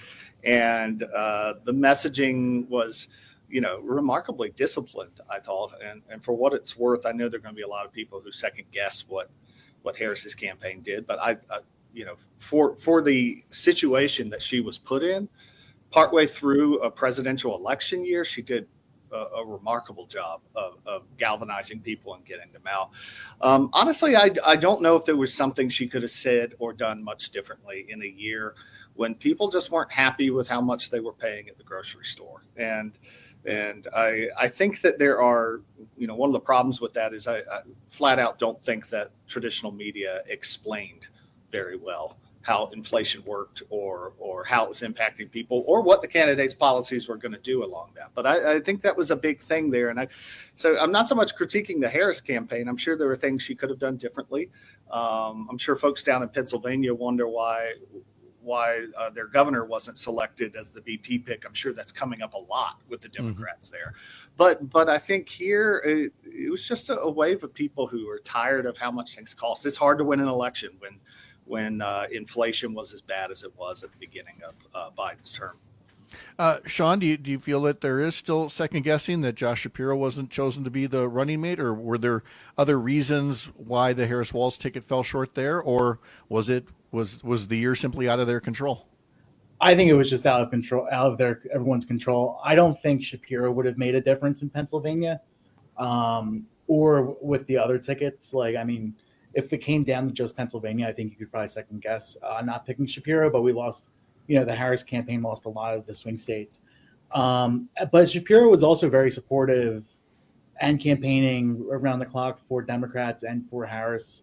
and uh, the messaging was, you know, remarkably disciplined, I thought. And, and for what it's worth, I know there are going to be a lot of people who second guess what, what Harris's campaign did, but I, I you know, for for the situation that she was put in, partway through a presidential election year, she did a, a remarkable job of, of galvanizing people and getting them out. Um, honestly, I, I don't know if there was something she could have said or done much differently in a year when people just weren't happy with how much they were paying at the grocery store. And and I I think that there are, you know, one of the problems with that is I, I flat out don't think that traditional media explained very well how inflation worked or or how it was impacting people or what the candidates' policies were going to do along that. But I, I think that was a big thing there. And I, so I'm not so much critiquing the Harris campaign. I'm sure there were things she could have done differently. Um, I'm sure folks down in Pennsylvania wonder why why uh, their governor wasn't selected as the V P pick. I'm sure that's coming up a lot with the Democrats mm-hmm. there. But but I think here it, it was just a, a wave of people who are tired of how much things cost. It's hard to win an election when when uh, inflation was as bad as it was at the beginning of uh, Biden's term. Uh, Sean, do you, do you feel that there is still second guessing that Josh Shapiro wasn't chosen to be the running mate, or were there other reasons why the Harris-Walz ticket fell short there, or was it was was the year simply out of their control? I think it was just out of control, out of their everyone's control. I don't think Shapiro would have made a difference in Pennsylvania, um, or with the other tickets. Like, I mean, if it came down to just Pennsylvania, I think you could probably second guess uh, not picking Shapiro, but we lost, you know, the Harris campaign lost a lot of the swing states. Um, but Shapiro was also very supportive and campaigning around the clock for Democrats and for Harris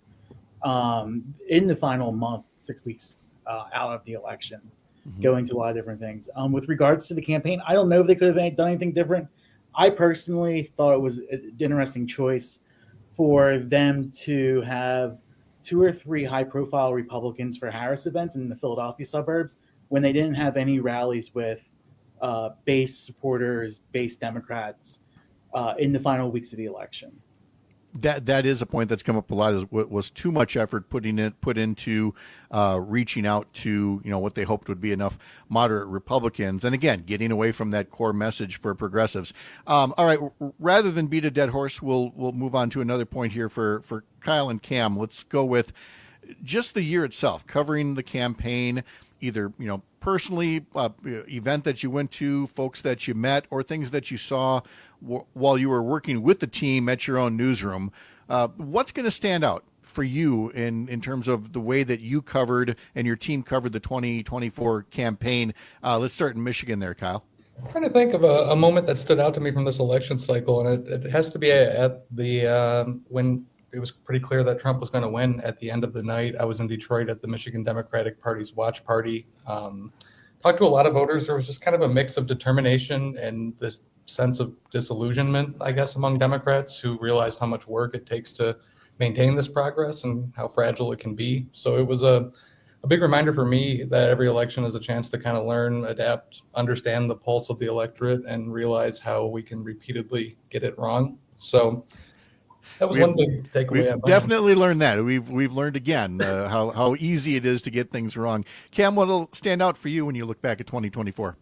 um, in the final month, six weeks uh, out of the election, mm-hmm. going to a lot of different things. Um, with regards to the campaign, I don't know if they could have done anything different. I personally thought it was an interesting choice for them to have two or three high-profile Republicans for Harris events in the Philadelphia suburbs when they didn't have any rallies with uh, base supporters, base Democrats uh, in the final weeks of the election. That that is a point that's come up a lot. Is what was too much effort putting it put into uh, reaching out to you know what they hoped would be enough moderate Republicans, and again getting away from that core message for progressives. Um, all right, rather than beat a dead horse, we'll we'll move on to another point here for for Kyle and Cam. Let's go with just the year itself, covering the campaign, either you know personally, uh, event that you went to, folks that you met, or things that you saw w- while you were working with the team at your own newsroom. Uh, what's going to stand out for you in, in terms of the way that you covered and your team covered the twenty twenty-four campaign? Uh, let's start in Michigan there, Kyle. I'm trying to think of a, a moment that stood out to me from this election cycle, and it, it has to be at the um, when it was pretty clear that Trump was going to win at the end of the night. I was in Detroit at the Michigan Democratic Party's watch party. Um, talked to a lot of voters. There was just kind of a mix of determination and this sense of disillusionment, I guess, among Democrats who realized how much work it takes to maintain this progress and how fragile it can be. So it was a, a big reminder for me that every election is a chance to kind of learn, adapt, understand the pulse of the electorate, and realize how we can repeatedly get it wrong. So that was we've, one big takeaway. We've definitely learned that. We've we've learned again uh, how how easy it is to get things wrong. Cam, what'll stand out for you when you look back at twenty twenty-four?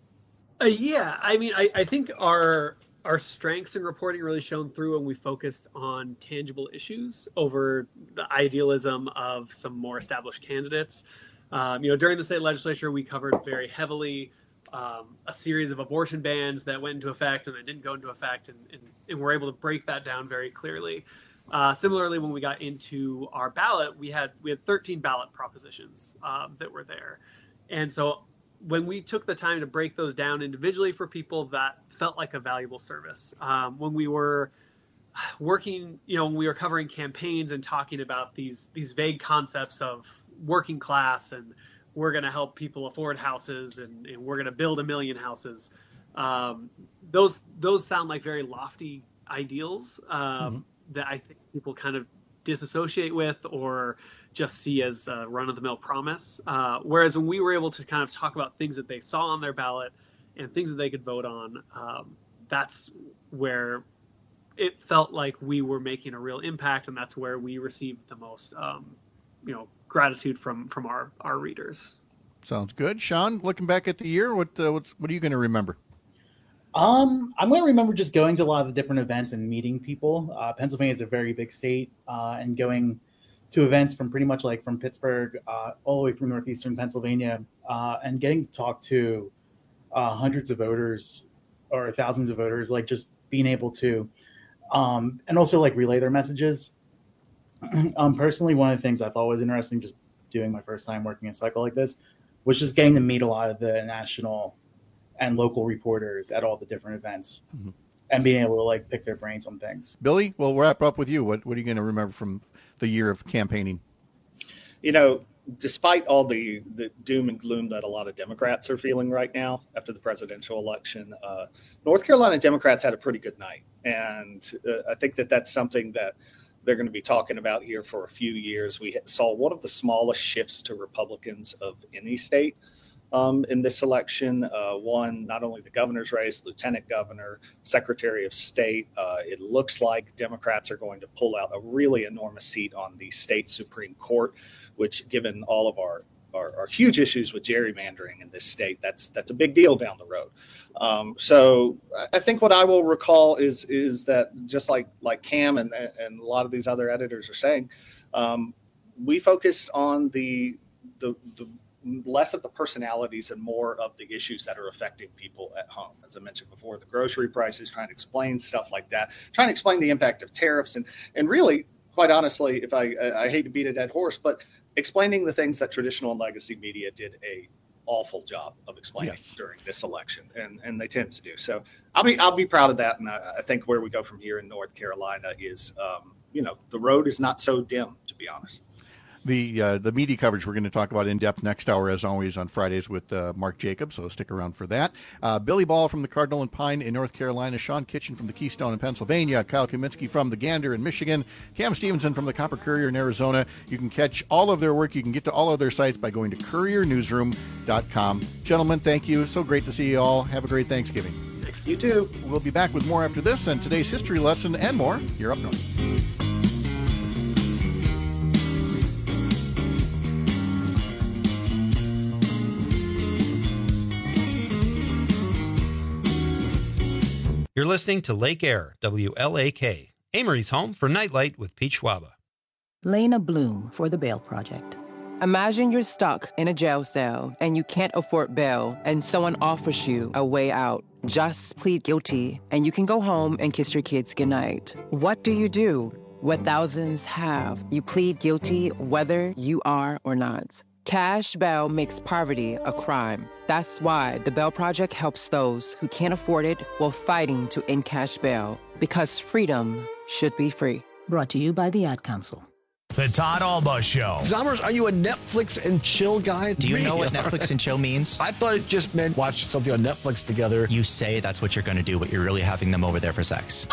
Uh, yeah, I mean, I, I think our our strengths in reporting really shone through, and we focused on tangible issues over the idealism of some more established candidates. Um, you know, during the state legislature, we covered very heavily Um, a series of abortion bans that went into effect and then didn't go into effect, and, and, and we're able to break that down very clearly. Uh, similarly, when we got into our ballot, we had we had thirteen ballot propositions um, that were there, and so when we took the time to break those down individually for people, that felt like a valuable service. Um, when we were working, you know, when we were covering campaigns and talking about these these vague concepts of working class and we're going to help people afford houses and, and we're going to build a million houses. Um, those those sound like very lofty ideals um, mm-hmm. that I think people kind of disassociate with or just see as a run-of-the-mill promise. Uh, whereas when we were able to kind of talk about things that they saw on their ballot and things that they could vote on, um, that's where it felt like we were making a real impact, and that's where we received the most um, you know, gratitude from from our our readers. Sounds good. Sean, looking back at the year, what uh, what's, what are you going to remember? Um, I'm going to remember just going to a lot of the different events and meeting people. Uh, Pennsylvania is a very big state, uh, and going to events from pretty much like from Pittsburgh uh, all the way through northeastern Pennsylvania, uh, and getting to talk to uh, hundreds of voters or thousands of voters, like just being able to, um, and also like relay their messages. Um, personally, one of the things I thought was interesting, just doing my first time working a cycle like this, was just getting to meet a lot of the national and local reporters at all the different events, mm-hmm. and being able to like pick their brains on things. Billy, we'll wrap up with you. What What are you going to remember from the year of campaigning? You know, despite all the, the doom and gloom that a lot of Democrats are feeling right now after the presidential election, uh, North Carolina Democrats had a pretty good night. And uh, I think that that's something that they're going to be talking about here for a few years. We saw one of the smallest shifts to Republicans of any state um, in this election. Uh, one, not only the governor's race, lieutenant governor, secretary of state. Uh, it looks like Democrats are going to pull out a really enormous seat on the state Supreme Court, which, given all of our Are, are huge issues with gerrymandering in this state. That's that's a big deal down the road. Um, so I think what I will recall is is that just like like Cam and and a lot of these other editors are saying, um, we focused on the, the the less of the personalities and more of the issues that are affecting people at home. As I mentioned before, the grocery prices, trying to explain stuff like that, trying to explain the impact of tariffs, and and really, quite honestly, if I I hate to beat a dead horse, but explaining the things that traditional and legacy media did a awful job of explaining yes. during this election, and, and they tend to do. So I'll be I'll be proud of that, and I, I think where we go from here in North Carolina is, um, you know, the road is not so dim, to be honest. The uh, the media coverage we're going to talk about in depth next hour, as always, on Fridays with uh, Mark Jacobs, so stick around for that. Uh, Billy Ball from the Cardinal and Pine in North Carolina, Sean Kitchen from the Keystone in Pennsylvania, Kyle Kaminsky from the Gander in Michigan, Cam Stevenson from the Copper Courier in Arizona. You can catch all of their work. You can get to all of their sites by going to courier newsroom dot com. Gentlemen, thank you. So great to see you all. Have a great Thanksgiving. Thanks. You too. We'll be back with more after this and today's history lesson and more. You're up north. You're listening to Lake Air, W L A K, Amory's home for Nightlight with Pete Schwaba. Lena Bloom for the Bail Project. Imagine you're stuck in a jail cell and you can't afford bail and someone offers you a way out. Just plead guilty and you can go home and kiss your kids goodnight. What do you do? What thousands have. You plead guilty whether you are or not. Cash bail makes poverty a crime. That's why the Bail Project helps those who can't afford it while fighting to end cash bail. Because freedom should be free. Brought to you by the Ad Council. The Todd Alba Show. Zommers, are you a Netflix and chill guy? Do you know what Netflix and chill means? I thought it just meant watch something on Netflix together. You say that's what you're going to do, but you're really having them over there for sex.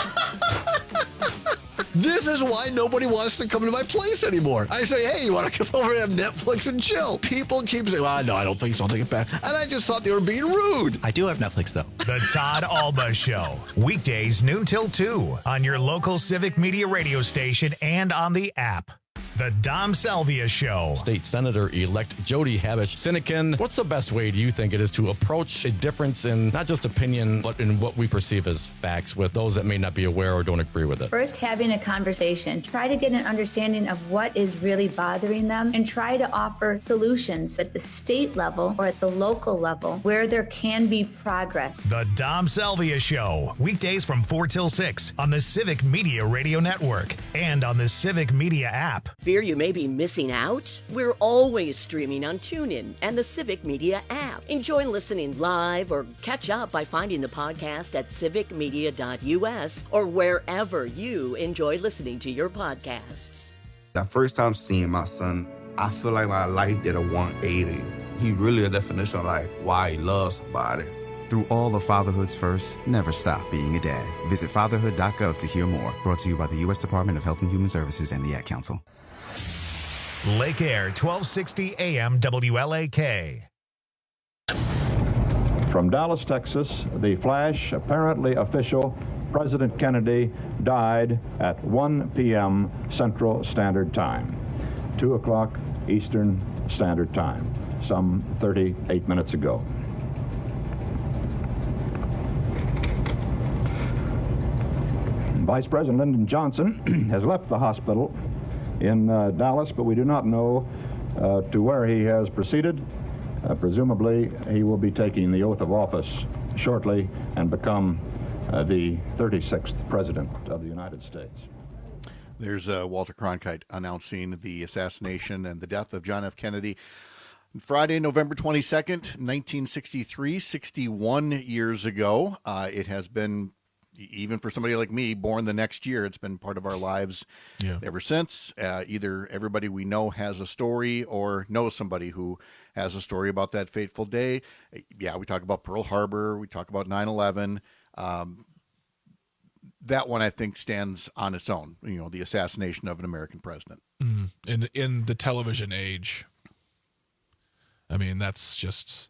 This is why nobody wants to come to my place anymore. I say, hey, you want to come over and have Netflix and chill? People keep saying, well, no, I don't think so. I'll take it back. And I just thought they were being rude. I do have Netflix, though. The Todd Alba Show. Weekdays, noon till two on your local Civic Media radio station and on the app. The Dom Salvia Show. State Senator-elect Jody Habush-Sinekin, what's the best way do you think it is to approach a difference in not just opinion, but in what we perceive as facts with those that may not be aware or don't agree with it? First, having a conversation. Try to get an understanding of what is really bothering them and try to offer solutions at the state level or at the local level where there can be progress. The Dom Salvia Show. Weekdays from four till six on the Civic Media Radio Network and on the Civic Media app. Fear you may be missing out? We're always streaming on TuneIn and the Civic Media app. Enjoy listening live or catch up by finding the podcast at civic media dot u s or wherever you enjoy listening to your podcasts. The first time seeing my son, I feel like my life did a one eighty. He really a definition of like why he loves somebody. Through all of Fatherhood's first, never stop being a dad. Visit fatherhood dot gov to hear more. Brought to you by the U S Department of Health and Human Services and the Ad Council. Lake Air, twelve sixty A M W L A K. From Dallas, Texas, the flash, apparently official, President Kennedy died at one p.m. Central Standard Time, two o'clock Eastern Standard Time, some thirty-eight minutes ago. Vice President Lyndon Johnson has left the hospital in uh, Dallas, but we do not know uh, to where he has proceeded. Uh, presumably, he will be taking the oath of office shortly and become uh, the thirty-sixth President of the United States. There's uh, Walter Cronkite announcing the assassination and the death of John F. Kennedy. Friday, November twenty-second, nineteen sixty-three, sixty-one years ago. Uh, it has been, even for somebody like me, born the next year. It's been part of our lives yeah. ever since. Uh, either everybody we know has a story or knows somebody who has a story about that fateful day. Yeah, we talk about Pearl Harbor. We talk about nine eleven. Um, that one, I think, stands on its own, you know, the assassination of an American president. Mm. In, in the television age, I mean, that's just...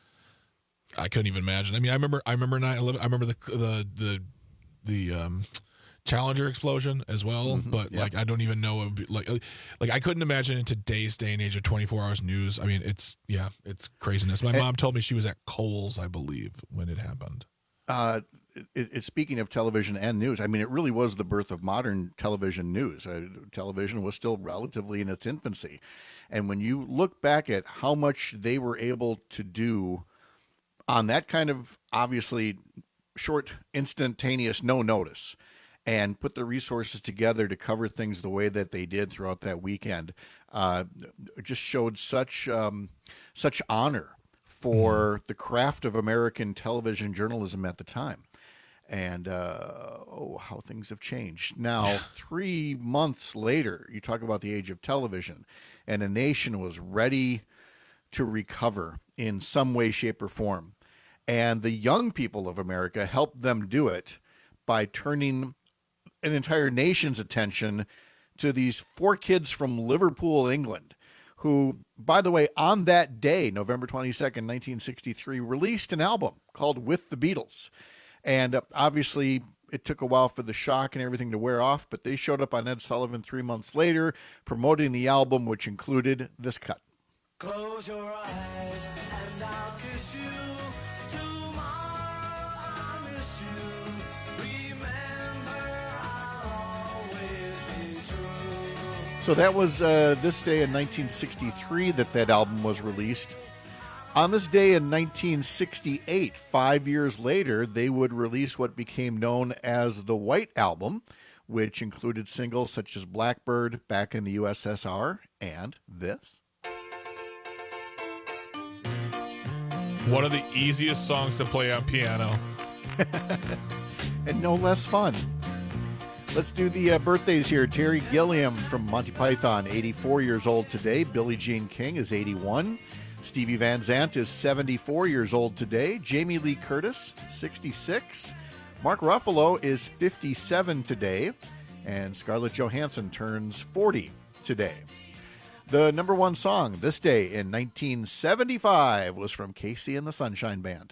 I couldn't even imagine. I mean, I remember, I remember nine eleven. I remember the the the the um, Challenger explosion as well. Mm-hmm. But yep. like, I don't even know. It would be, like, like I couldn't imagine in today's day and age of twenty-four hours news. I mean, it's yeah, it's craziness. My and, mom told me she was at Kohl's, I believe, when it happened. Uh, it, it, speaking of television and news, I mean, it really was the birth of modern television news. Uh, television was still relatively in its infancy, and when you look back at how much they were able to do on that kind of obviously short, instantaneous, no notice, and put the resources together to cover things the way that they did throughout that weekend, uh, just showed such um, such honor for mm-hmm. the craft of American television journalism at the time. And uh, oh, how things have changed. Now, three months later, you talk about the age of television, and a nation was ready to recover in some way, shape, or form. And the young people of America helped them do it by turning an entire nation's attention to these four kids from Liverpool, England, who, by the way, on that day, November twenty-second, nineteen sixty-three, released an album called With the Beatles. And uh, obviously, it took a while for the shock and everything to wear off, but they showed up on Ed Sullivan three months later, promoting the album, which included this cut. Close your eyes and I'll kiss you. Tomorrow I'll miss you. Remember, I'll always be true. So that was uh, this day in nineteen sixty-three that that album was released. On this day in nineteen sixty-eight, five years later, they would release what became known as the White Album, which included singles such as Blackbird, Back in the U S S R, and this. One of the easiest songs to play on piano. And no less fun. Let's do the uh, birthdays here. Terry Gilliam from Monty Python, eighty-four years old today. Billie Jean King is eighty-one. Stevie Van Zandt is seventy-four years old today. Jamie Lee Curtis, sixty-six. Mark Ruffalo is fifty-seven today. And Scarlett Johansson turns forty today. The number one song this day in nineteen seventy-five was from Casey and the Sunshine Band.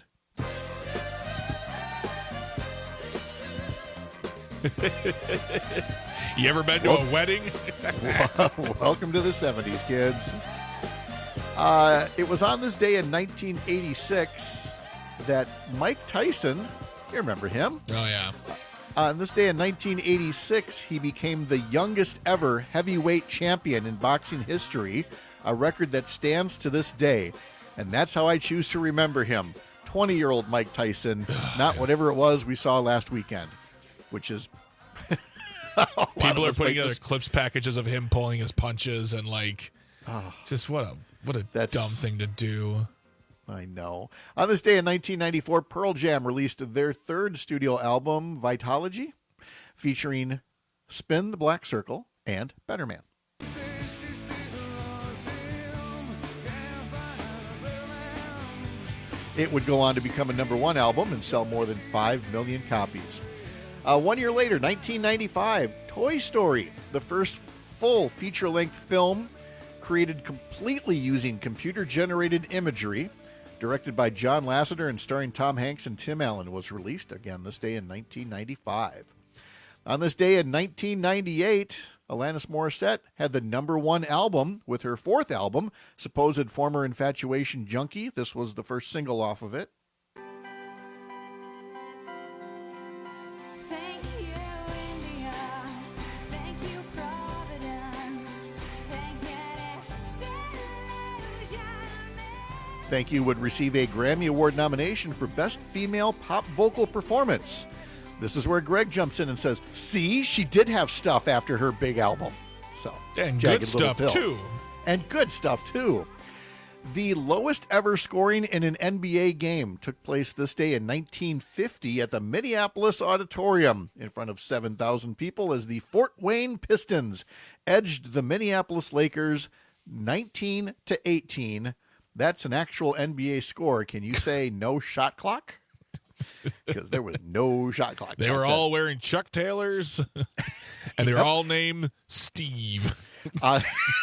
You ever been to Wel- a wedding? Welcome to the seventies, kids. Uh, it was on this day in nineteen eighty-six that Mike Tyson, you remember him? Oh, yeah. On this day in nineteen eighty-six, he became the youngest ever heavyweight champion in boxing history, a record that stands to this day. And that's how I choose to remember him. twenty-year-old Mike Tyson, not whatever it was we saw last weekend, which is... People are putting together clips packages of him pulling his punches and, like, oh, just what a what a that's, dumb thing to do. I know. On this day in nineteen ninety-four, Pearl Jam released their third studio album, Vitalogy, featuring Spin the Black Circle and Better Man. It would go on to become a number one album and sell more than five million copies. Uh, one year later, nineteen ninety-five, Toy Story, the first full feature-length film created completely using computer-generated imagery, directed by John Lasseter and starring Tom Hanks and Tim Allen, was released again this day in nineteen ninety-five. On this day in nineteen ninety-eight, Alanis Morissette had the number one album with her fourth album, Supposed Former Infatuation Junkie. This was the first single off of it. Thank you, India. Thank you, Providence. Thank you, Thank You would receive a Grammy Award nomination for Best Female Pop Vocal Performance. This is where Greg jumps in and says, see, she did have stuff after her big album. So, and Jagged good Little stuff, Pill. too. And good stuff, too. The lowest ever scoring in an N B A game took place this day in nineteen fifty at the Minneapolis Auditorium in front of seven thousand people as the Fort Wayne Pistons edged the Minneapolis Lakers nineteen to eighteen. That's an actual N B A score. Can you say no shot clock? Because there was no shot clock. They were all wearing Chuck Taylors, and they're Yep. all named Steve. On,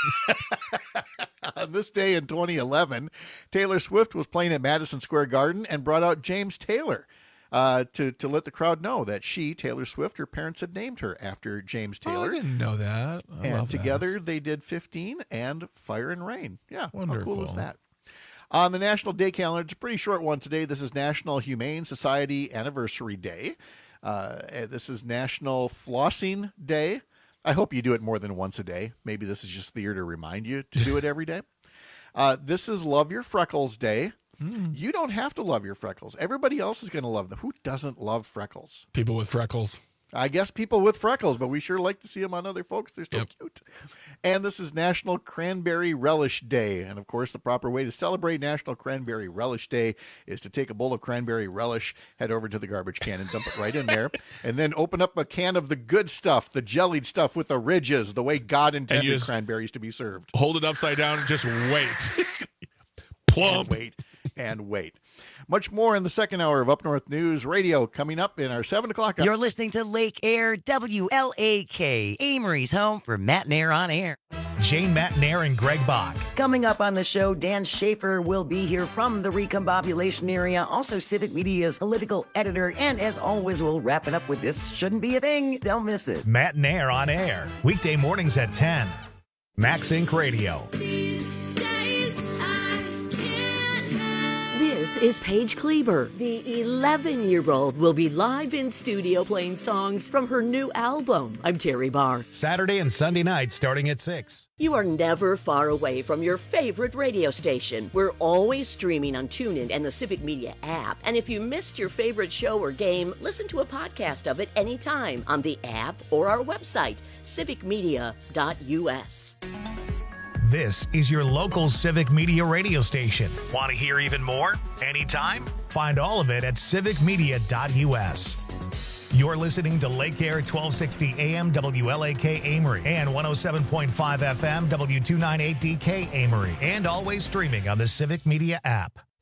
on this day in twenty eleven, Taylor Swift was playing at Madison Square Garden and brought out James Taylor uh, to, to let the crowd know that she, Taylor Swift, her parents had named her after James Taylor. Oh, I didn't know that. I and love together that. they did fifteen and Fire and Rain. Yeah, Wonderful. how cool is that? On the National Day calendar, it's a pretty short one today. This is National Humane Society Anniversary Day. Uh, this is National Flossing Day. I hope you do it more than once a day. Maybe this is just there to remind you to do it every day. Uh, this is Love Your Freckles Day. Mm. You don't have to love your freckles. Everybody else is going to love them. Who doesn't love freckles? People with freckles. I guess people with freckles, but we sure like to see them on other folks. They're so Yep. cute. And this is National Cranberry Relish Day. And of course, the proper way to celebrate National Cranberry Relish Day is to take a bowl of cranberry relish, head over to the garbage can and dump it right in there. And then open up a can of the good stuff, the jellied stuff with the ridges, the way God intended just cranberries to be served. Hold it upside down and just wait. Plump. And wait and wait. Much more in the second hour of Up North News Radio coming up in our seven o'clock hour. You're listening to Lake Air W L A K, Amory's home for Matt and Air on Air. Jane Matnair and Greg Bach. Coming up on the show, Dan Schaefer will be here from the Recombobulation area, also Civic Media's political editor, and as always, we'll wrap it up with This Shouldn't Be a Thing. Don't miss it. Matnair on air, weekday mornings at ten. Max Inc Radio. This is Paige Kleber. The eleven-year-old will be live in studio playing songs from her new album. I'm Terry Barr. Saturday and Sunday nights starting at six. You are never far away from your favorite radio station. We're always streaming on TuneIn and the Civic Media app. And if you missed your favorite show or game, listen to a podcast of it anytime on the app or our website, civic media dot u s. This is your local Civic Media radio station. Want to hear even more? Anytime? Find all of it at civic media dot u s. You're listening to Lake Air twelve sixty A M W L A K Amory and one oh seven point five F M W two ninety-eight D K Amory, and always streaming on the Civic Media app.